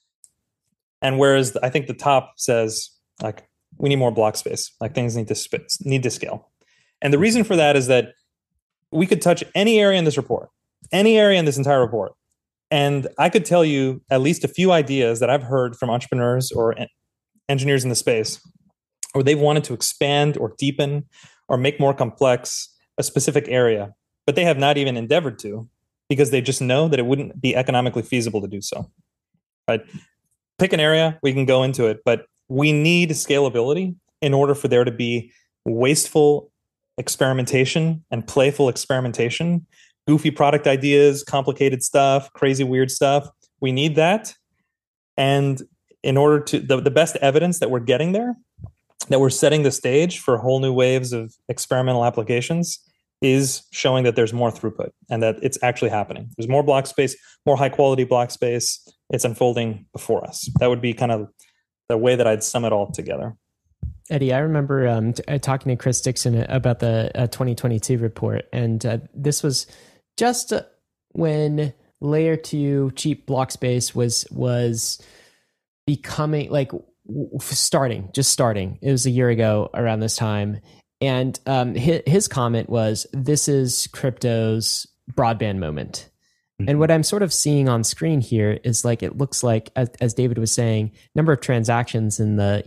And whereas I think the top says like, we need more block space, like things need to scale. And the reason for that is that we could touch any area in this report, any area in this entire report. And I could tell you at least a few ideas that I've heard from entrepreneurs or engineers in the space, or they've wanted to expand or deepen or make more complex a specific area, but they have not even endeavored to, because they just know that it wouldn't be economically feasible to do so. Right? Pick an area, we can go into it, but we need scalability in order for there to be wasteful experimentation and playful experimentation, goofy product ideas, complicated stuff, crazy weird stuff. We need that. And in order to, the best evidence that we're getting there, that we're setting the stage for whole new waves of experimental applications, is showing that there's more throughput and that it's actually happening. There's more block space, more high quality block space. It's unfolding before us. That would be kind of the way that I'd sum it all together. Eddie, I remember talking to Chris Dixon about the 2022 report, and this was just when layer 2 cheap block space was becoming like starting. It was a year ago around this time. And his comment was, this is crypto's broadband moment. Mm-hmm. And what I'm sort of seeing on screen here is like, it looks like, as David was saying, number of transactions in the,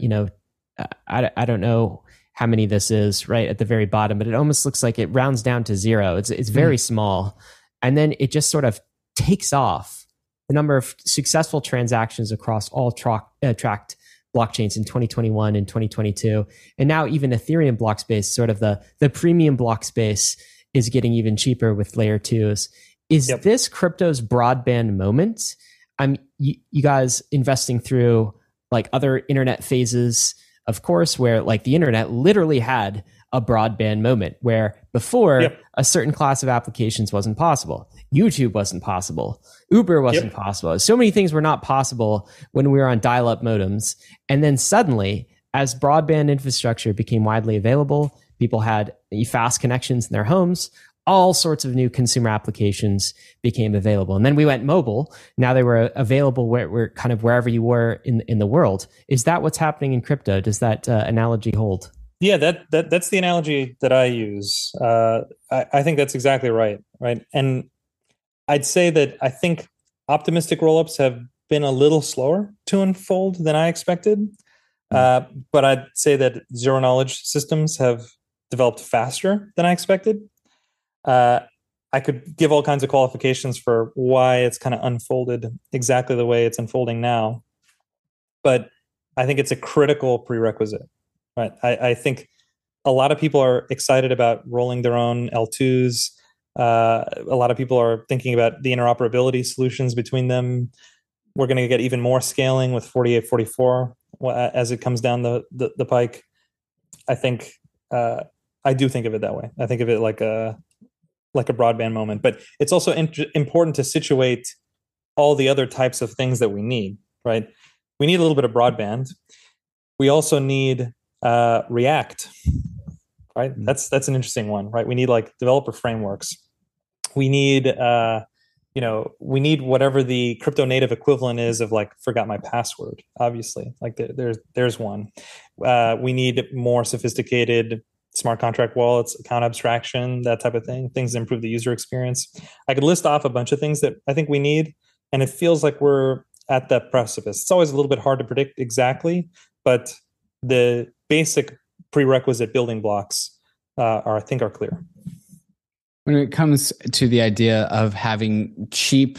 I don't know how many this is right at the very bottom, but it almost looks like it rounds down to zero. It's very small. And then it just sort of takes off the number of successful transactions across all tracked blockchains in 2021 and 2022. And now even Ethereum block space, sort of the premium block space, is getting even cheaper with layer 2s. Is this crypto's broadband moment? You guys investing through like other internet phases, of course, where like the internet literally had a broadband moment where before a certain class of applications wasn't possible. YouTube wasn't possible. Uber wasn't possible. So many things were not possible when we were on dial-up modems. And then suddenly, as broadband infrastructure became widely available, people had fast connections in their homes, all sorts of new consumer applications became available. And then we went mobile. Now they were available where kind of wherever you were in the world. Is that what's happening in crypto? Does that analogy hold? Yeah, that's the analogy that I use. I think that's exactly right. And I'd say that I think optimistic rollups have been a little slower to unfold than I expected. But I'd say that zero knowledge systems have developed faster than I expected. I could give all kinds of qualifications for why it's kind of unfolded exactly the way it's unfolding now. But I think it's a critical prerequisite. Right. I think a lot of people are excited about rolling their own L2s. A lot of people are thinking about the interoperability solutions between them. We're going to get even more scaling with 4844 as it comes down the pike. I think I do think of it that way. I think of it like a broadband moment. But it's also important to situate all the other types of things that we need. Right. We need a little bit of broadband. We also need React, right? That's an interesting one, right? We need like developer frameworks. We need, we need whatever the crypto native equivalent is of like forgot my password. Obviously, like there's one. We need more sophisticated smart contract wallets, account abstraction, that type of thing. Things that improve the user experience. I could list off a bunch of things that I think we need, and it feels like we're at that precipice. It's always a little bit hard to predict exactly, but the basic prerequisite building blocks are clear. When it comes to the idea of having cheap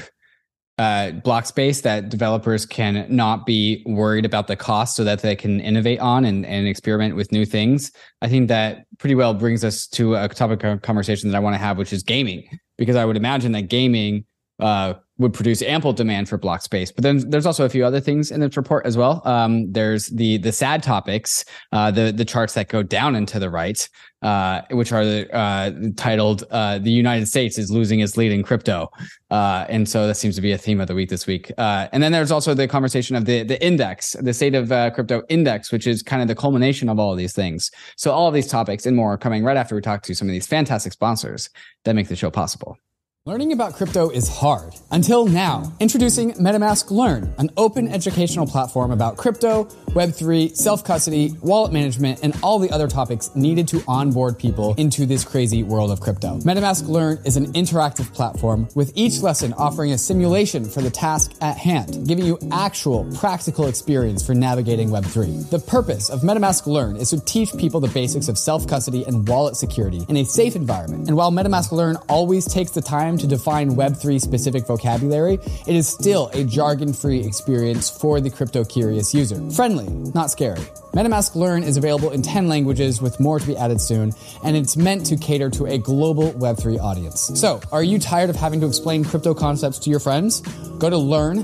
block space that developers can not be worried about the cost so that they can innovate on and experiment with new things, I think that pretty well brings us to a topic of conversation that I want to have, which is gaming, because I would imagine that gaming would produce ample demand for block space. But then there's also a few other things in this report as well. There's the sad topics, the charts that go down and to the right, which are titled "The United States is losing its lead in crypto," and so that seems to be a theme of the week this week. And then there's also the conversation of the index, the State of Crypto Index, which is kind of the culmination of all of these things. So all of these topics and more are coming right after we talk to some of these fantastic sponsors that make the show possible. Learning about crypto is hard. Until now. Introducing MetaMask Learn, an open educational platform about crypto, Web3, self-custody, wallet management, and all the other topics needed to onboard people into this crazy world of crypto. MetaMask Learn is an interactive platform with each lesson offering a simulation for the task at hand, giving you actual practical experience for navigating Web3. The purpose of MetaMask Learn is to teach people the basics of self-custody and wallet security in a safe environment. And while MetaMask Learn always takes the time to define Web3 specific vocabulary, it is still a jargon-free experience for the crypto-curious user. Friendly, not scary. MetaMask Learn is available in 10 languages with more to be added soon, and it's meant to cater to a global Web3 audience. So, are you tired of having to explain crypto concepts to your friends? Go to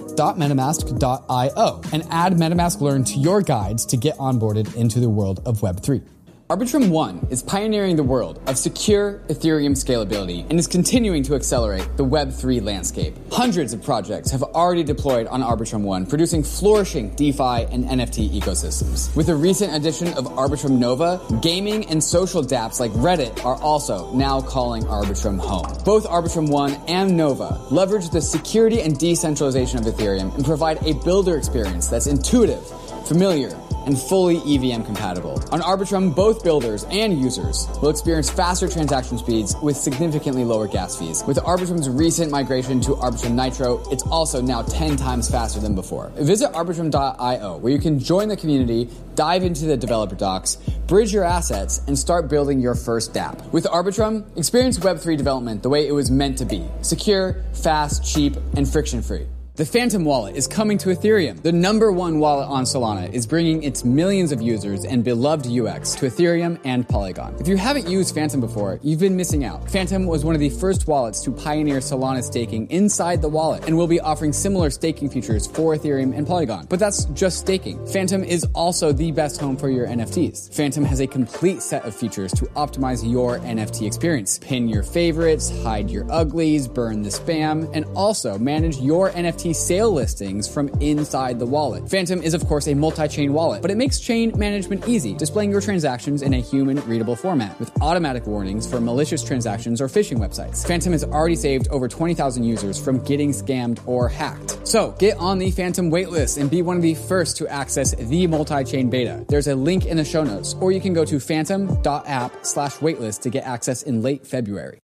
learn.metamask.io and add MetaMask Learn to your guides to get onboarded into the world of Web3. Arbitrum One is pioneering the world of secure Ethereum scalability and is continuing to accelerate the Web3 landscape. Hundreds of projects have already deployed on Arbitrum One, producing flourishing DeFi and NFT ecosystems. With the recent addition of Arbitrum Nova, gaming and social dApps like Reddit are also now calling Arbitrum home. Both Arbitrum One and Nova leverage the security and decentralization of Ethereum and provide a builder experience that's intuitive, familiar, and fully EVM compatible. On Arbitrum, both builders and users will experience faster transaction speeds with significantly lower gas fees. With Arbitrum's recent migration to Arbitrum Nitro, it's also now 10 times faster than before. Visit arbitrum.io, where you can join the community, dive into the developer docs, bridge your assets, and start building your first dApp. With Arbitrum, experience Web3 development the way it was meant to be: secure, fast, cheap, and friction-free. The Phantom Wallet is coming to Ethereum. The #1 wallet on Solana is bringing its millions of users and beloved UX to Ethereum and Polygon. If you haven't used Phantom before, you've been missing out. Phantom was one of the first wallets to pioneer Solana staking inside the wallet and will be offering similar staking features for Ethereum and Polygon. But that's just staking. Phantom is also the best home for your NFTs. Phantom has a complete set of features to optimize your NFT experience. Pin your favorites, hide your uglies, burn the spam, and also manage your NFT sale listings from inside the wallet. Phantom is, of course, a multi-chain wallet, but it makes chain management easy, displaying your transactions in a human-readable format with automatic warnings for malicious transactions or phishing websites. Phantom has already saved over 20,000 users from getting scammed or hacked. So get on the Phantom waitlist and be one of the first to access the multi-chain beta. There's a link in the show notes, or you can go to phantom.app/waitlist to get access in late February.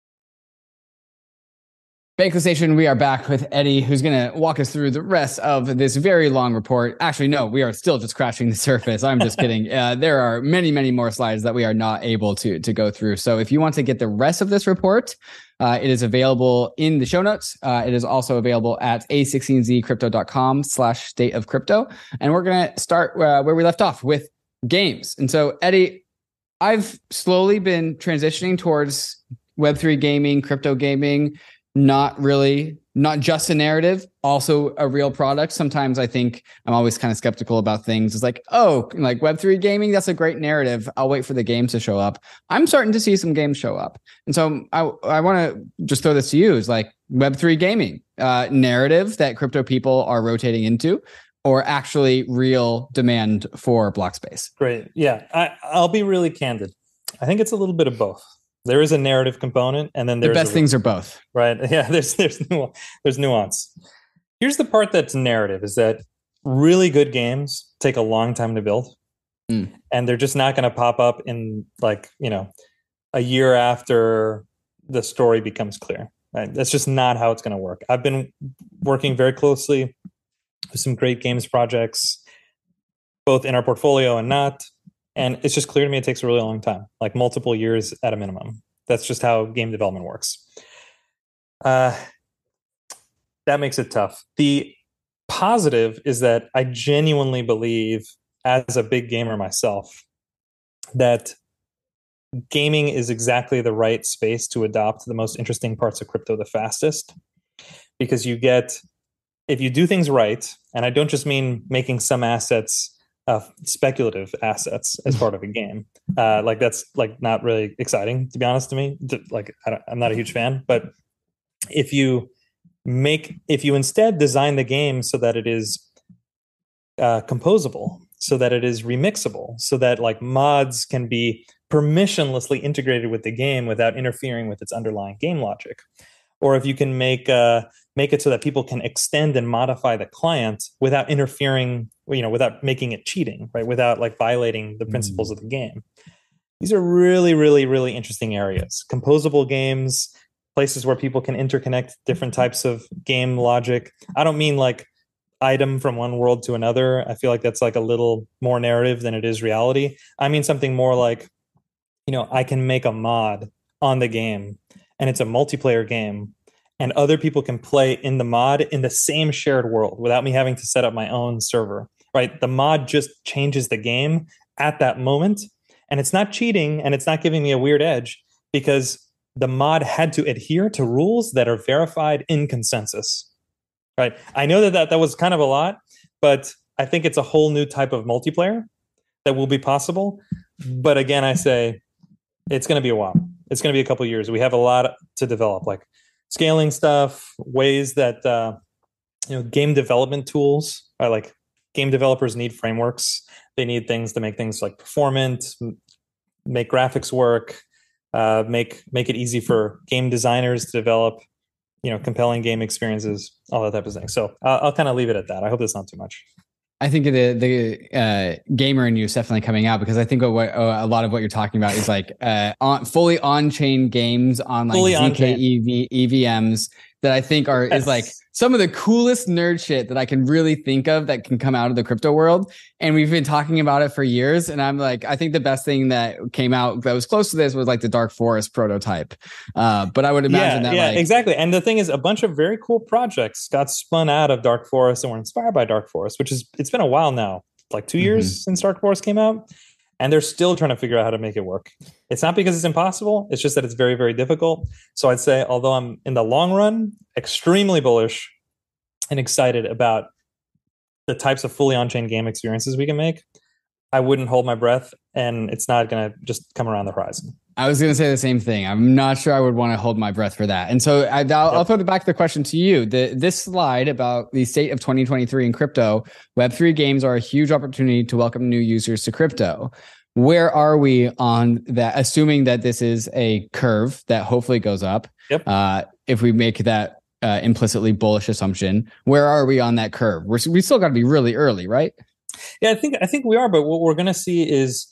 Bankless Station, we are back with Eddie, who's going to walk us through the rest of this very long report. Actually, no, we are still just scratching the surface. I'm just kidding. There are many, many more slides that we are not able to go through. So if you want to get the rest of this report, it is available in the show notes. It is also availavailable at a16zcrypto.com/state of crypto. And we're going to start where we left off with games. And so, Eddie, I've slowly been transitioning towards Web3 gaming, crypto gaming. Not just a narrative, also a real product. Sometimes I think I'm always kind of skeptical about things. It's like, oh, like Web3 gaming, that's a great narrative. I'll wait for the games to show up. I'm starting to see some games show up. And so I want to just throw this to you. It's like Web3 gaming, narrative that crypto people are rotating into, or actually real demand for block space. Great. Yeah, I'll be really candid. I think it's a little bit of both. There is a narrative component, and then there's the best things are both, right? Yeah, there's nuance. Here's the part that's narrative: is that really good games take a long time to build, and they're just not going to pop up in a year after the story becomes clear. Right? That's just not how it's going to work. I've been working very closely with some great games projects, both in our portfolio and not. And it's just clear to me it takes a really long time, like multiple years at a minimum. That's just how game development works. That makes it tough. The positive is that I genuinely believe, as a big gamer myself, that gaming is exactly the right space to adopt the most interesting parts of crypto the fastest. Because if you do things right, and I don't just mean making some assets speculative assets as part of a game. That's not really exciting, to be honest to me. I'm not a huge fan, but if you instead design the game so that it is composable, so that it is remixable, so that mods can be permissionlessly integrated with the game without interfering with its underlying game logic, or if you can make it so that people can extend and modify the client without interfering, without making it cheating, right? Without violating the principles of the game. These are really, really, really interesting areas. Composable games, places where people can interconnect different types of game logic. I don't mean item from one world to another. I feel like that's a little more narrative than it is reality. I mean something more I can make a mod on the game, and it's a multiplayer game, and other people can play in the mod in the same shared world without me having to set up my own server, right? The mod just changes the game at that moment, and it's not cheating, and it's not giving me a weird edge, because the mod had to adhere to rules that are verified in consensus, right? I know that was kind of a lot, but I think it's a whole new type of multiplayer that will be possible. But again, I say it's going to be a while. It's going to be a couple of years. We have a lot to develop, scaling stuff, ways that game development tools are game developers need frameworks. They need things to make things performant, make graphics work, make it easy for game designers to develop compelling game experiences, all that type of thing. So I'll kind of leave it at that. I hope that's not too much. I think the gamer in you is definitely coming out, because I think what a lot of what you're talking about is like fully on-chain games on like ZK EVMs that I think is like some of the coolest nerd shit that I can really think of that can come out of the crypto world. And we've been talking about it for years. And I'm like, I think the best thing that came out that was close to this was like the Dark Forest prototype. But I would imagine that. Yeah, exactly. And the thing is, a bunch of very cool projects got spun out of Dark Forest and were inspired by Dark Forest, it's been a while now, like 2 years since Dark Forest came out. And they're still trying to figure out how to make it work. It's not because it's impossible. It's just that it's very, very difficult. So I'd say, although I'm in the long run extremely bullish and excited about the types of fully on-chain game experiences we can make, I wouldn't hold my breath, and it's not going to just come around the horizon. I was going to say the same thing. I'm not sure I would want to hold my breath for that. And so I'll throw back the question to you. This slide about the state of 2023 in crypto, Web3 games are a huge opportunity to welcome new users to crypto. Where are we on that? Assuming that this is a curve that hopefully goes up. Yep. If we make that implicitly bullish assumption, where are we on that curve? We still got to be really early, right? Yeah, I think we are. But what we're going to see is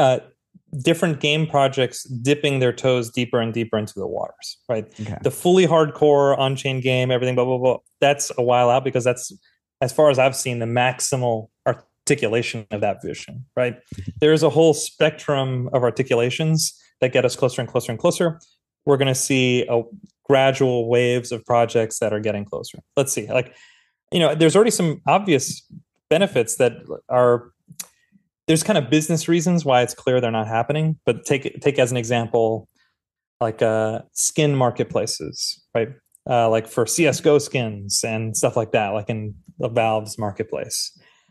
different game projects dipping their toes deeper and deeper into the waters, right? Okay. The fully hardcore on-chain game, everything, blah, blah, blah. That's a while out, because that's, as far as I've seen, the maximal articulation of that vision, right? There's a whole spectrum of articulations that get us closer and closer and closer. We're going to see gradual waves of projects that are getting closer. Let's see. There's already some obvious benefits that are, there's kind of business reasons why it's clear they're not happening, but take as an example, like skin marketplaces, right? Like for CSGO skins and stuff like that, like in the Valve's marketplace.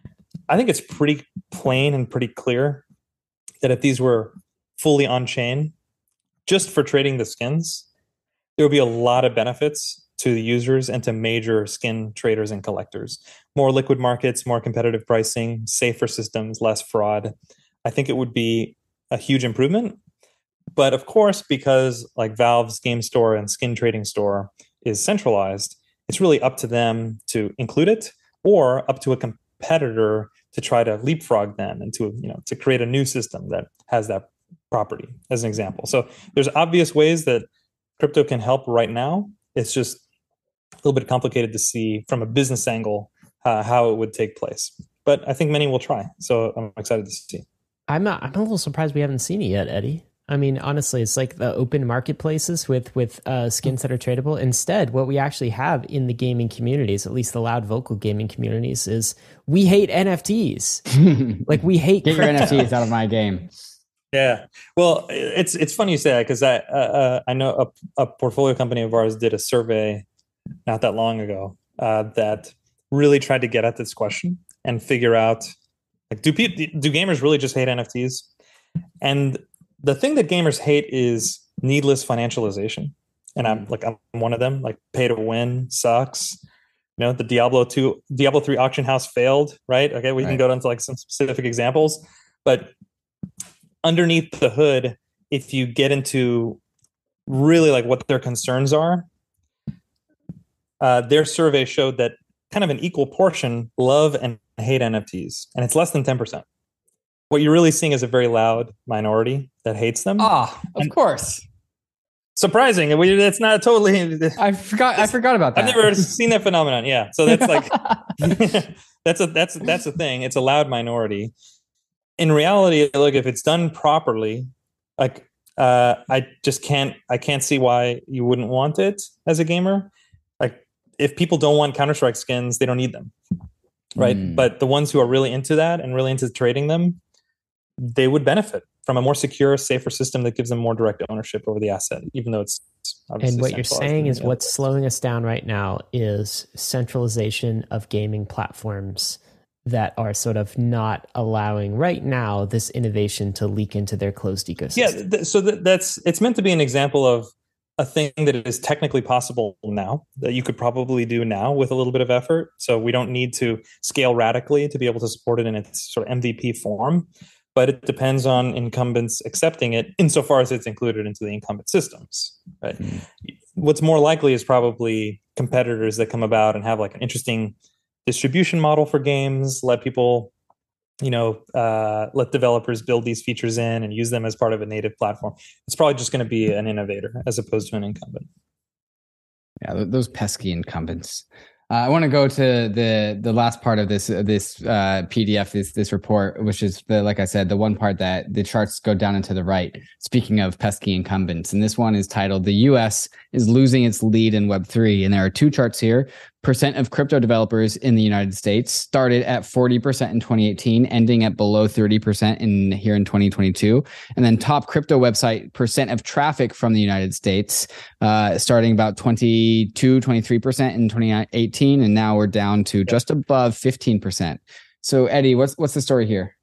I think it's pretty plain and pretty clear that if these were fully on-chain, just for trading the skins, there would be a lot of benefits to the users and to major skin traders and collectors. More liquid markets, more competitive pricing, safer systems, less fraud. I think it would be a huge improvement. But of course, because like Valve's game store and skin trading store is centralized, it's really up to them to include it, or up to a competitor to try to leapfrog them and to create a new system that has that property, as an example. So there's obvious ways that crypto can help right now. It's just a little bit complicated to see from a business angle how it would take place. But I think many will try. So I'm excited to see. I'm a little surprised we haven't seen it yet, Eddie. I mean, honestly, it's like the open marketplaces with skins that are tradable. Instead, what we actually have in the gaming communities, at least the loud vocal gaming communities, is we hate NFTs. Like, we hate Get your NFTs out of my game. Yeah. Well, it's funny you say that, because I know a portfolio company of ours did a survey not that long ago that really tried to get at this question and figure out, like, do gamers really just hate NFTs? And the thing that gamers hate is needless financialization. And I'm one of them. Like, pay to win sucks. The Diablo 3 auction house failed, right? Okay, we can go into like some specific examples, but underneath the hood, if you get into really like what their concerns are, their survey showed that kind of an equal portion love and hate NFTs, and it's less than 10%. What you're really seeing is a very loud minority that hates them. Of course. Surprising. It's not totally. I forgot about that. I've never seen that phenomenon. Yeah. So that's like, that's a thing. It's a loud minority. In reality, look, if it's done properly, like I can't see why you wouldn't want it as a gamer. Like, if people don't want Counter-Strike skins, they don't need them, right? But the ones who are really into that and really into trading them, they would benefit from a more secure, safer system that gives them more direct ownership over the asset, even though it's obviously. And what you're saying is what's slowing us down right now is centralization of gaming platforms that are sort of not allowing right now this innovation to leak into their closed ecosystem. Yeah, so it's meant to be an example of a thing that is technically possible now, that you could probably do now with a little bit of effort. So we don't need to scale radically to be able to support it in its sort of MVP form, but it depends on incumbents accepting it insofar as it's included into the incumbent systems. Right? What's more likely is probably competitors that come about and have like an interesting distribution model for games, let people, let developers build these features in and use them as part of a native platform. It's probably just going to be an innovator as opposed to an incumbent. Yeah, those pesky incumbents. I want to go to the last part of this PDF, this report, which is like I said, the one part that the charts go down and to the right. Speaking of pesky incumbents, and this one is titled "The U.S. is losing its lead in Web3." And there are two charts here. Percent of crypto developers in the United States started at 40% in 2018, ending at below 30% here in 2022. And then top crypto website percent of traffic from the United States, starting about 22, 23% in 2018. And now we're down to just above 15%. So Eddie, what's the story here?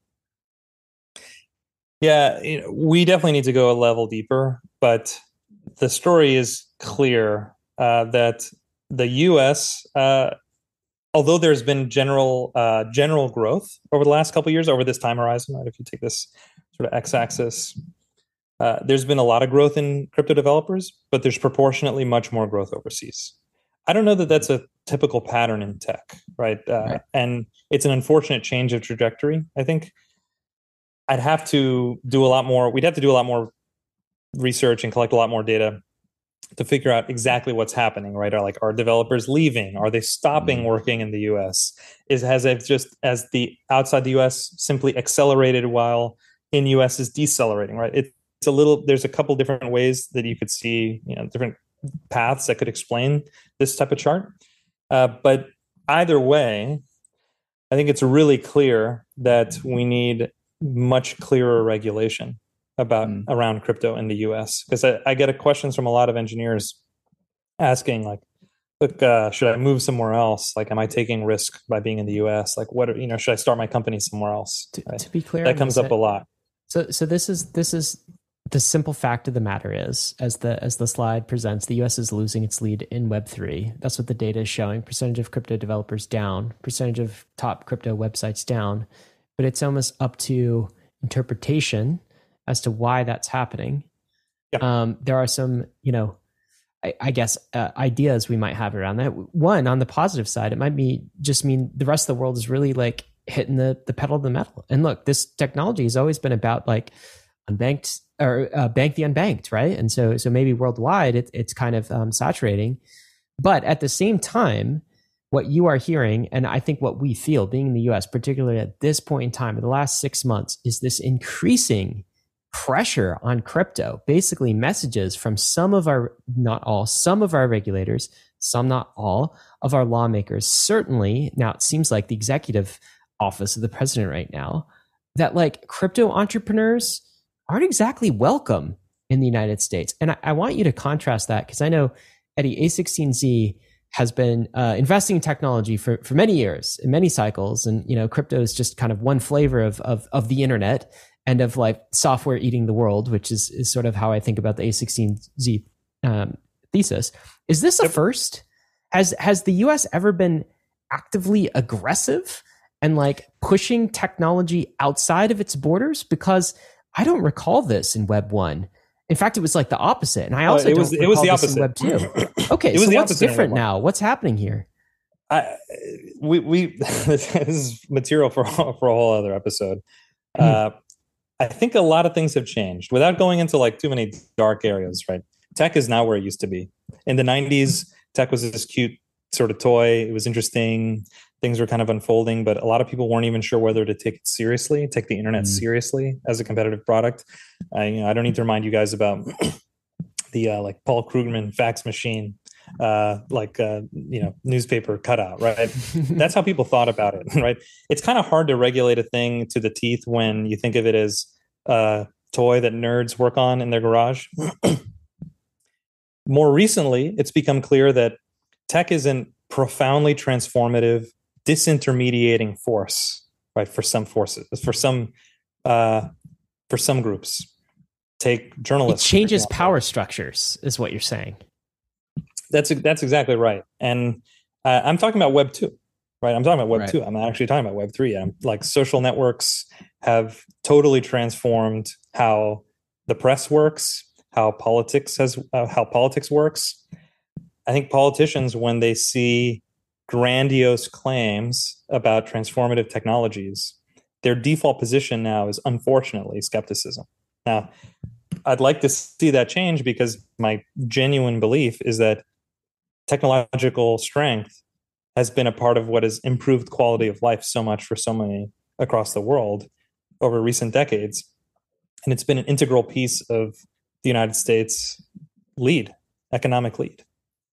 Yeah, we definitely need to go a level deeper, but the story is clear that the U.S., although there's been general growth over the last couple of years, over this time horizon, right? If you take this sort of x-axis, there's been a lot of growth in crypto developers, but there's proportionately much more growth overseas. I don't know that that's a typical pattern in tech, right? Right. And it's an unfortunate change of trajectory. I think we'd have to do a lot more research and collect a lot more data to figure out exactly what's happening, right? Are developers leaving? Are they stopping working in the US? Has the outside the US simply accelerated while in US is decelerating, right? There's a couple different ways that you could see, different paths that could explain this type of chart. But either way, I think it's really clear that we need much clearer regulation around crypto in the US, because I get questions from a lot of engineers asking look, should I move somewhere else? Am I taking risk by being in the US? Should I start my company somewhere else? To be clear, that comes up a lot. So this is the simple fact of the matter is, as the slide presents, the US is losing its lead in Web3. That's what the data is showing. Percentage of crypto developers down, percentage of top crypto websites down, but it's almost up to interpretation as to why that's happening. Yep. There are some, I guess, ideas we might have around that. One, on the positive side, it might just mean the rest of the world is really hitting the pedal to the metal. And look, this technology has always been about unbanked or bank the unbanked, right? And so maybe worldwide it's kind of saturating. But at the same time, what you are hearing, and I think what we feel being in the US, particularly at this point in time, in the last 6 months, is this increasing pressure on crypto, basically messages from some of our regulators, some, not all, of our lawmakers. Certainly, now it seems like the executive office of the president right now, that crypto entrepreneurs aren't exactly welcome in the United States. And I want you to contrast that, because I know, Eddie, A16Z has been investing in technology for many years, in many cycles. And, crypto is just kind of one flavor of the internet and of software eating the world, which is sort of how I think about the A16Z thesis. Is this a first? Has the US ever been actively aggressive and pushing technology outside of its borders? Because I don't recall this in Web 1. In fact, it was the opposite. And I also it was the opposite in Web 2. Okay, so what's different now? What's happening here? This is material for a whole other episode. I think a lot of things have changed without going into too many dark areas, right? Tech is not where it used to be. In the 90s, tech was this cute sort of toy. It was interesting. Things were kind of unfolding, but a lot of people weren't even sure whether to take the internet seriously as a competitive product. I don't need to remind you guys about the Paul Krugman fax machine, newspaper cutout, right? That's how people thought about it, right? It's kind of hard to regulate a thing to the teeth when you think of it as a toy that nerds work on in their garage. More recently, it's become clear that tech is a profoundly transformative, disintermediating force, right? For some groups. Take journalists. It changes power structures, is what you're saying. That's exactly right. And I'm talking about Web 2, right? I'm talking about Web 2. I'm not actually talking about Web 3. Social networks have totally transformed how the press works, how politics works. I think politicians, when they see grandiose claims about transformative technologies, their default position now is unfortunately skepticism. Now, I'd like to see that change, because my genuine belief is that technological strength has been a part of what has improved quality of life so much for so many across the world over recent decades. And it's been an integral piece of the United States economic lead.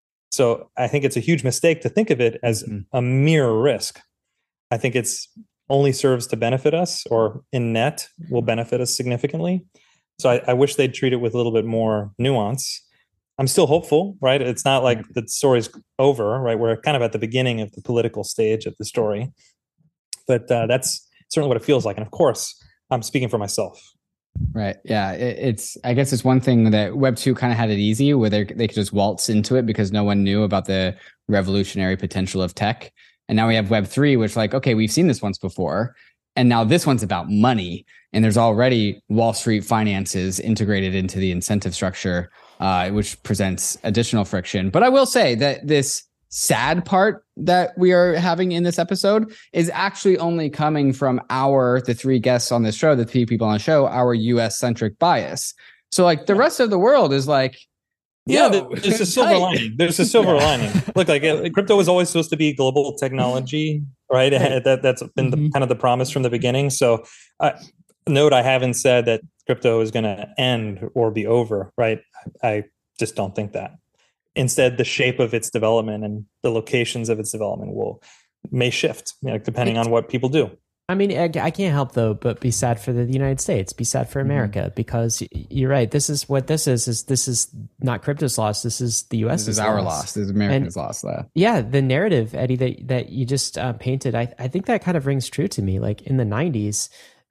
So I think it's a huge mistake to think of it as a mere risk. I think it's only serves to benefit us, or in net will benefit us significantly. So I wish they'd treat it with a little bit more nuance. I'm still hopeful, right? It's not like the story's over, right? We're kind of at the beginning of the political stage of the story. But that's certainly what it feels like. And of course, I'm speaking for myself. Right. Yeah. I guess it's one thing that Web 2 kind of had it easy, where they could just waltz into it because no one knew about the revolutionary potential of tech. And now we have Web 3, which, like, okay, we've seen this once before. And now this one's about money. And there's already Wall Street finances integrated into the incentive structure, which presents additional friction. But I will say that this sad part that we are having in this episode is actually only coming from the three guests on this show, the three people on the show, our US centric bias. So like the rest of the world is like, there's a silver lining. There's a silver lining. Look, like crypto was always supposed to be global technology, right? That's been kind of the promise from the beginning. So note, I haven't said that crypto is going to end or be over, right? I just don't think that. Instead, the shape of its development and the locations of its development may shift, depending on what people do. I mean, I can't help, though, but be sad for the United States, be sad for America, because you're right. This is what this is this is not crypto's loss. This is the U.S.'s This is our loss. This is America's loss. Yeah, the narrative, Eddie, that you just painted, I think that kind of rings true to me. Like in the 90s,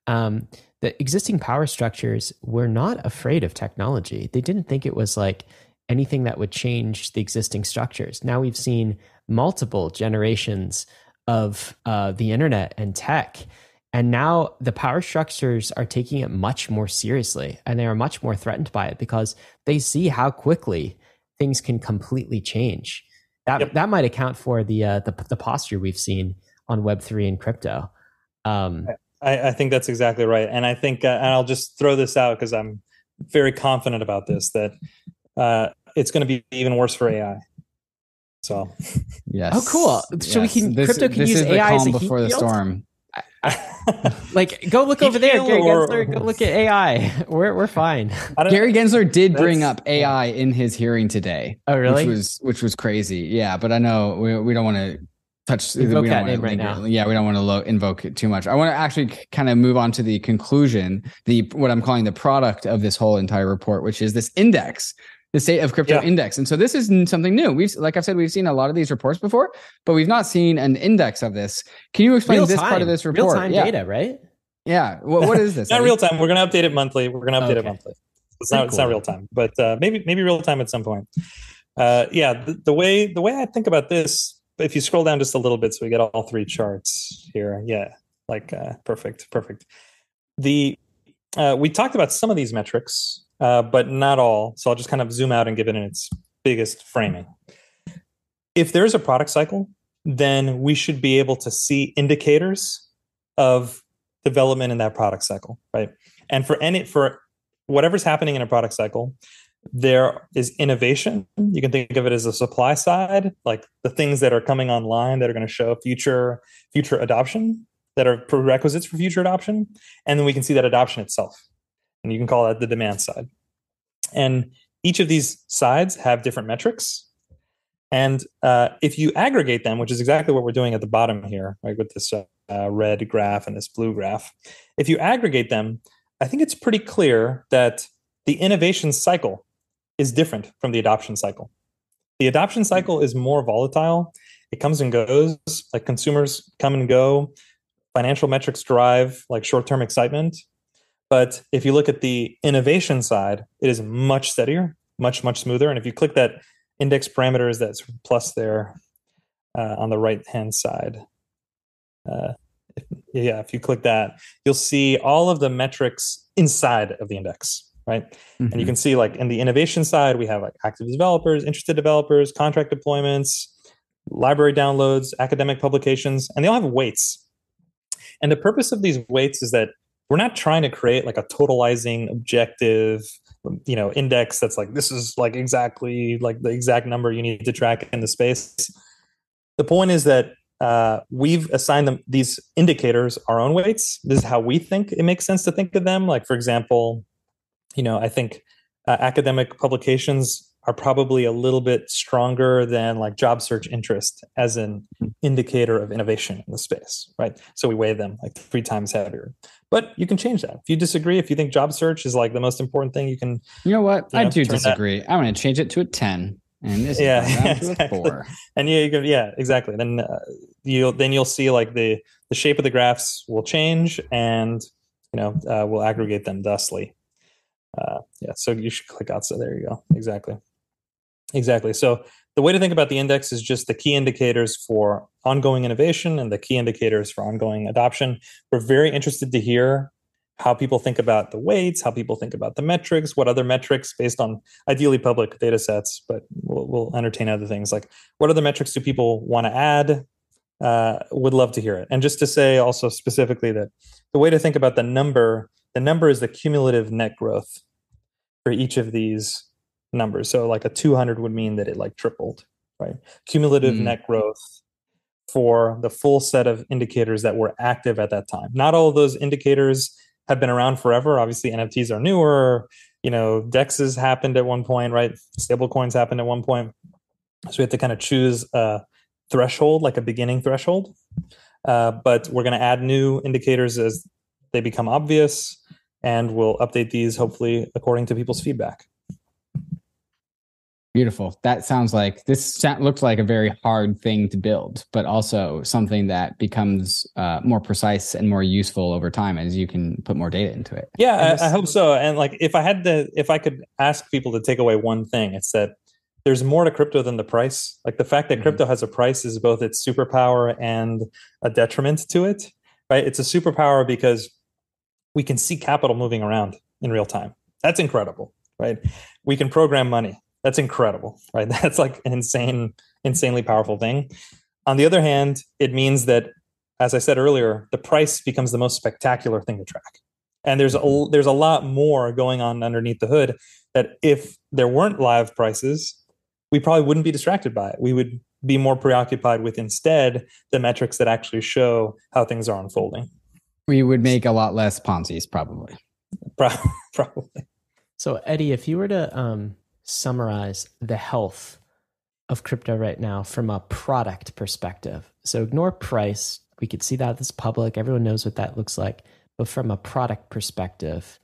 the existing power structures were not afraid of technology. They didn't think it was like anything that would change the existing structures. Now we've seen multiple generations of the internet and tech, and now the power structures are taking it much more seriously, and they are much more threatened by it because they see how quickly things can completely change. That might account for the posture we've seen on Web3 and crypto. I think that's exactly right, and I think, and I'll just throw this out because I'm very confident about this, that it's going to be even worse for AI. So, yes. Oh, cool. So crypto can use AI as a heat before the field? Storm. Like, go look over there, Gary Gensler. Go look at AI. We're fine. Gary Gensler did bring up AI in his hearing today. Oh, really? Which was crazy. Yeah, but I know we don't want to touch. Invoke that name right now. Yeah, we don't want to invoke it too much. I want to actually kind of move on to the conclusion, what I'm calling the product of this whole entire report, which is this index. The State of Crypto Index. And so this is something new. Like I've said, we've seen a lot of these reports before, but we've not seen an index of this. Can you explain this part of this report? Real-time data, right? Yeah. What is this? Not real time. We're going to update it monthly. It monthly. It's not real time, but maybe real time at some point. The way I think about this, if you scroll down just a little bit, so we get all three charts here. Yeah, perfect. We talked about some of these metrics, but not all. So I'll just kind of zoom out and give it in its biggest framing. If there's a product cycle, then we should be able to see indicators of development in that product cycle, right? And for whatever's happening in a product cycle, there is innovation. You can think of it as a supply side, like the things that are coming online that are going to show future adoption, that are prerequisites for future adoption. And then we can see that adoption itself. And you can call that the demand side. And each of these sides have different metrics. And if you aggregate them, which is exactly what we're doing at the bottom here, right, with this red graph and this blue graph, if you aggregate them, I think it's pretty clear that the innovation cycle is different from the adoption cycle. The adoption cycle is more volatile. It comes and goes, like consumers come and go. Financial metrics drive like short-term excitement. But if you look at the innovation side, it is much steadier, much smoother. And if you click that index parameters, that's plus there on the right-hand side. If you click that, you'll see all of the metrics inside of the index, right? Mm-hmm. And you can see like in the innovation side, we have like active developers, interested developers, contract deployments, library downloads, academic publications, and they all have weights. And the purpose of these weights is that we're not trying to create like a totalizing objective, index that's like, this is like exactly like the exact number you need to track in the space. The point is that we've assigned them these indicators our own weights. This is how we think it makes sense to think of them. Like, for example, I think academic publications are probably a little bit stronger than like job search interest as an indicator of innovation in the space, right? So we weigh them like 3 times heavier. But you can change that. If you disagree, if you think job search is like the most important thing, you can. You know what? I do disagree. I'm going to change it to a 10. And this is down to a 4. And exactly. Then you'll see like the shape of the graphs will change, and we'll aggregate them thusly. So you should click out. So there you go. Exactly. So the way to think about the index is just the key indicators for ongoing innovation and the key indicators for ongoing adoption. We're very interested to hear how people think about the weights, how people think about the metrics, what other metrics based on ideally public data sets, but we'll entertain other things like what other metrics do people want to add? Would love to hear it. And just to say also specifically that the way to think about the number is the cumulative net growth for each of these numbers. So like a 200 would mean that it like tripled, right? Cumulative net growth for the full set of indicators that were active at that time. Not all of those indicators have been around forever. Obviously, NFTs are newer. DEXs happened at one point, right? Stablecoins happened at one point. So we have to kind of choose a threshold, like a beginning threshold. But we're going to add new indicators as they become obvious, and we'll update these hopefully according to people's feedback. Beautiful. That sounds like looks like a very hard thing to build, but also something that becomes more precise and more useful over time as you can put more data into it. Yeah, I hope so. And like, if I could ask people to take away one thing, it's that there's more to crypto than the price. Like the fact that crypto has a price is both its superpower and a detriment to it, right? It's a superpower because we can see capital moving around in real time. That's incredible, right? We can program money. That's incredible, right? That's like an insanely powerful thing. On the other hand, it means that, as I said earlier, the price becomes the most spectacular thing to track. And there's a lot more going on underneath the hood that if there weren't live prices, we probably wouldn't be distracted by it. We would be more preoccupied with instead the metrics that actually show how things are unfolding. We would make a lot less Ponzi's probably. Probably. So Eddie, if you were to summarize the health of crypto right now from a product perspective, so ignore price, we could see that as public, everyone knows what that looks like, but from a product perspective,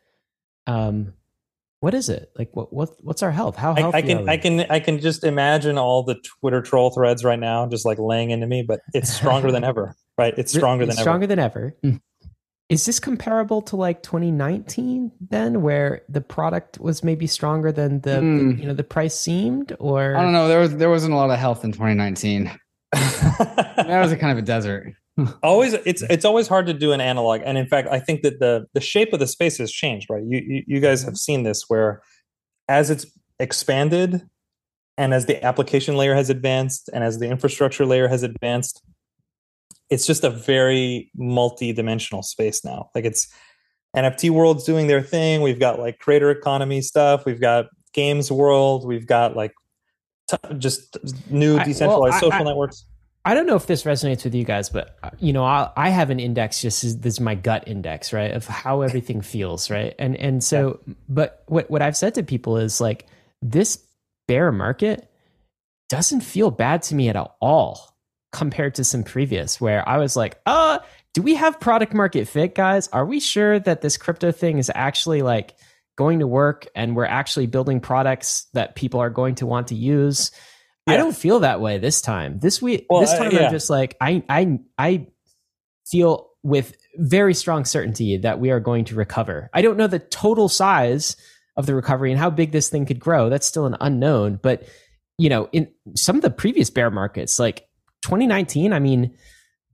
what is it like? What's our health? How healthy are we? I can just imagine all the Twitter troll threads right now just like laying into me, but it's stronger than ever, right? It's stronger than ever. Is this comparable to like 2019 then, where the product was maybe stronger than the price seemed? Or I don't know. There wasn't a lot of health in 2019. That was a kind of a desert. It's always hard to do an analog, and in fact, I think that the shape of the space has changed. Right, you guys have seen this, where as it's expanded, and as the application layer has advanced, and as the infrastructure layer has advanced, it's just a very multi-dimensional space now. Like it's NFT world's doing their thing. We've got like creator economy stuff. We've got games world. We've got like just new decentralized social networks. I don't know if this resonates with you guys, but I have an index. This is my gut index, right, of how everything feels, right? And so, but what I've said to people is like, this bear market doesn't feel bad to me at all compared to some previous where I was like, do we have product market fit, guys? Are we sure that this crypto thing is actually like going to work and we're actually building products that people are going to want to use? Yeah. I don't feel that way this time. This time I'm just like, I feel with very strong certainty that we are going to recover. I don't know the total size of the recovery and how big this thing could grow. That's still an unknown. But, in some of the previous bear markets, like 2019, I mean,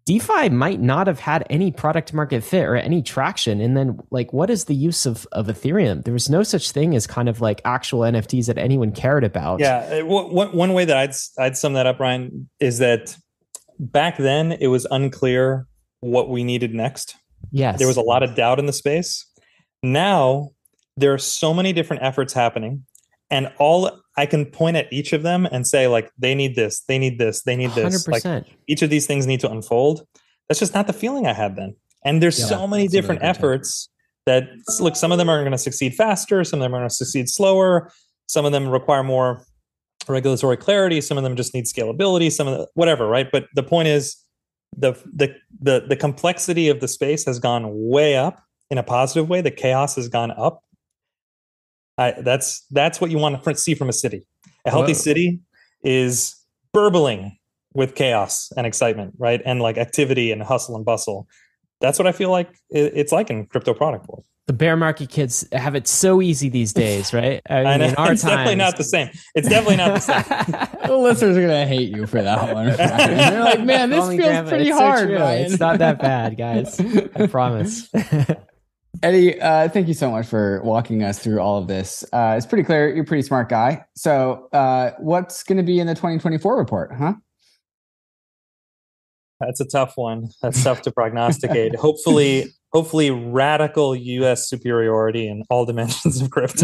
DeFi might not have had any product market fit or any traction. And then like, what is the use of Ethereum? There was no such thing as kind of like actual NFTs that anyone cared about. Yeah. One way that I'd sum that up, Ryan, is that back then it was unclear what we needed next. Yes. There was a lot of doubt in the space. Now there are so many different efforts happening, and all I can point at each of them and say, like, they need this, they need this, they need this. 100%. Like, each of these things need to unfold. That's just not the feeling I had then. And there's so many different efforts that, look, some of them are going to succeed faster, some of them are going to succeed slower, some of them require more regulatory clarity, some of them just need scalability, some of the whatever, right? But the point is, the complexity of the space has gone way up in a positive way. The chaos has gone up. That's what you want to see from a city. A healthy city is burbling with chaos and excitement, right? And like activity and hustle and bustle. That's what I feel like it's like in crypto product world. The bear market kids have it so easy these days, right? I know. It's definitely not the same. It's definitely not the same. The listeners are going to hate you for that one. They're like, man, this feels pretty hard. So it's not that bad, guys. I promise. Eddie, thank you so much for walking us through all of this. It's pretty clear you're a pretty smart guy. So what's going to be in the 2024 report, huh? That's a tough one. That's tough to prognosticate. Hopefully radical U.S. superiority in all dimensions of crypto.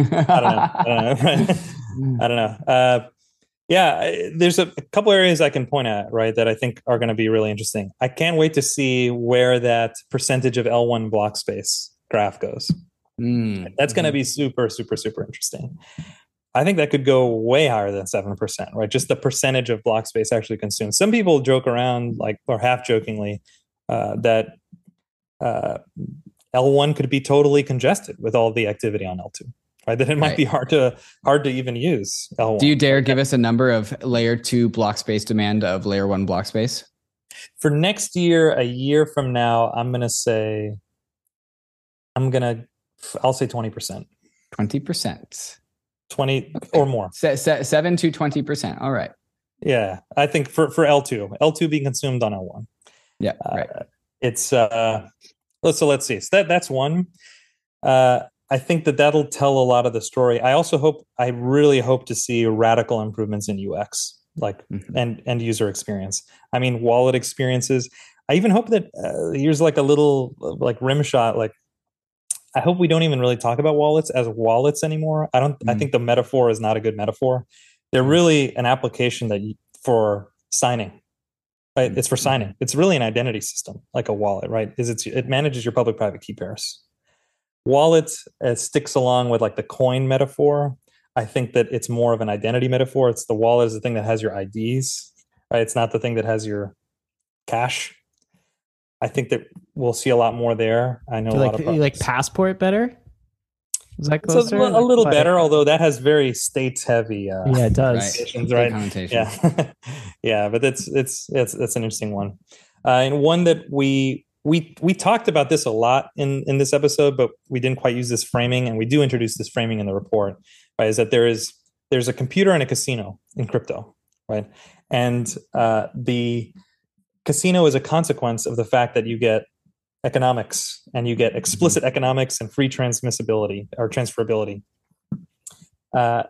I don't know. Yeah, there's a couple areas I can point at, right, that I think are going to be really interesting. I can't wait to see where that percentage of L1 block space graph goes. That's going to be super, super, super interesting. I think that could go way higher than 7%, right? Just the percentage of block space actually consumed. Some people joke around, like, or half jokingly, that L1 could be totally congested with all the activity on L2. Right, that it might be hard to even use L1. Do you dare give us a number of layer 2 block space demand of layer 1 block space? For next year, a year from now, I'll say 20%. 20%. 20 or more. 7 to 20%. All right. Yeah, I think for L2 being consumed on L1. Yeah, right. It's so let's see. So that's one. I think that'll tell a lot of the story. I really hope to see radical improvements in UX, like and user experience. I mean, wallet experiences. I even hope that here's like a little like rim shot. Like, I hope we don't even really talk about wallets as wallets anymore. I think the metaphor is not a good metaphor. They're really an application for signing. Right? It's for signing. It's really an identity system, like a wallet, right? It manages your public-private key pairs. Wallet sticks along with like the coin metaphor. I think that it's more of an identity metaphor. It's the wallet is the thing that has your IDs, right? It's not the thing that has your cash. I think that we'll see a lot more there. I know you like Passport better? Is that closer? A little better, although that has very states heavy. Yeah, it does. Right? Yeah, yeah, but that's an interesting one, and one that we talked about this a lot in this episode, but we didn't quite use this framing, and we do introduce this framing in the report. Right, is that there's a computer and a casino in crypto, right? And the casino is a consequence of the fact that you get economics and you get explicit economics and free transmissibility or transferability. I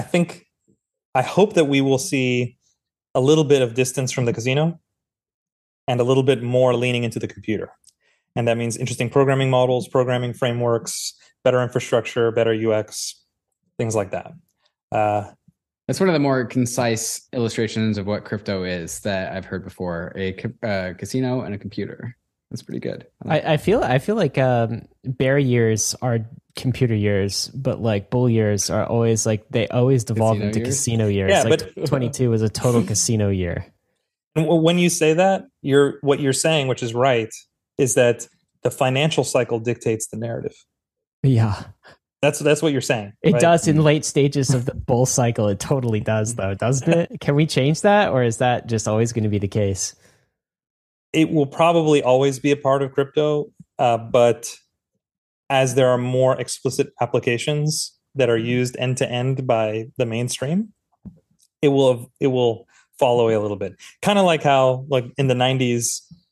hope that we will see a little bit of distance from the casino and a little bit more leaning into the computer. And that means interesting programming models, programming frameworks, better infrastructure, better UX, things like that. That's one of the more concise illustrations of what crypto is that I've heard before. A casino and a computer. That's pretty good. I feel like bear years are computer years, but like bull years are always like they always devolve into casino years. Yeah, like but 22 was a total casino year. And when you say that, what you're saying, which is right, is that the financial cycle dictates the narrative. Yeah. That's what you're saying. It does in late stages of the bull cycle. It totally does, though, doesn't it? Can we change that, or is that just always going to be the case? It will probably always be a part of crypto, but as there are more explicit applications that are used end to end by the mainstream, it will follow a little bit. Kind of like how, like in the 90s,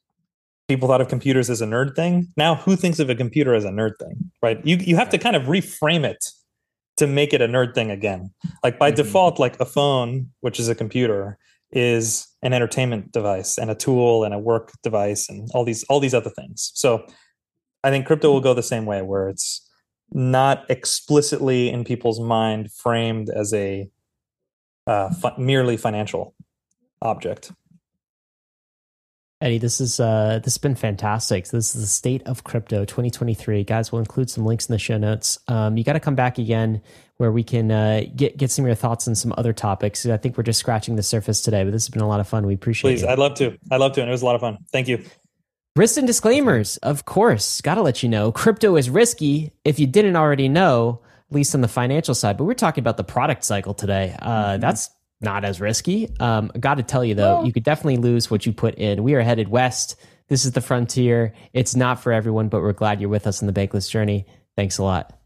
people thought of computers as a nerd thing. Now, who thinks of a computer as a nerd thing, right? You have to kind of reframe it to make it a nerd thing again. Like by default, like a phone, which is a computer, is an entertainment device and a tool and a work device and all these other things. So I think crypto will go the same way, where it's not explicitly in people's mind framed as a merely financial object. Eddie, this has been fantastic. So this is the State of Crypto 2023. Guys, we'll include some links in the show notes. You got to come back again where we can get some of your thoughts on some other topics. I think we're just scratching the surface today, but this has been a lot of fun. We appreciate it. Please, I'd love to. And it was a lot of fun. Thank you. Risks and disclaimers, of course. Got to let you know, crypto is risky if you didn't already know, at least on the financial side. But we're talking about the product cycle today. That's not as risky. Got to tell you, though, you could definitely lose what you put in. We are headed west. This is the frontier. It's not for everyone, but we're glad you're with us on the Bankless journey. Thanks a lot.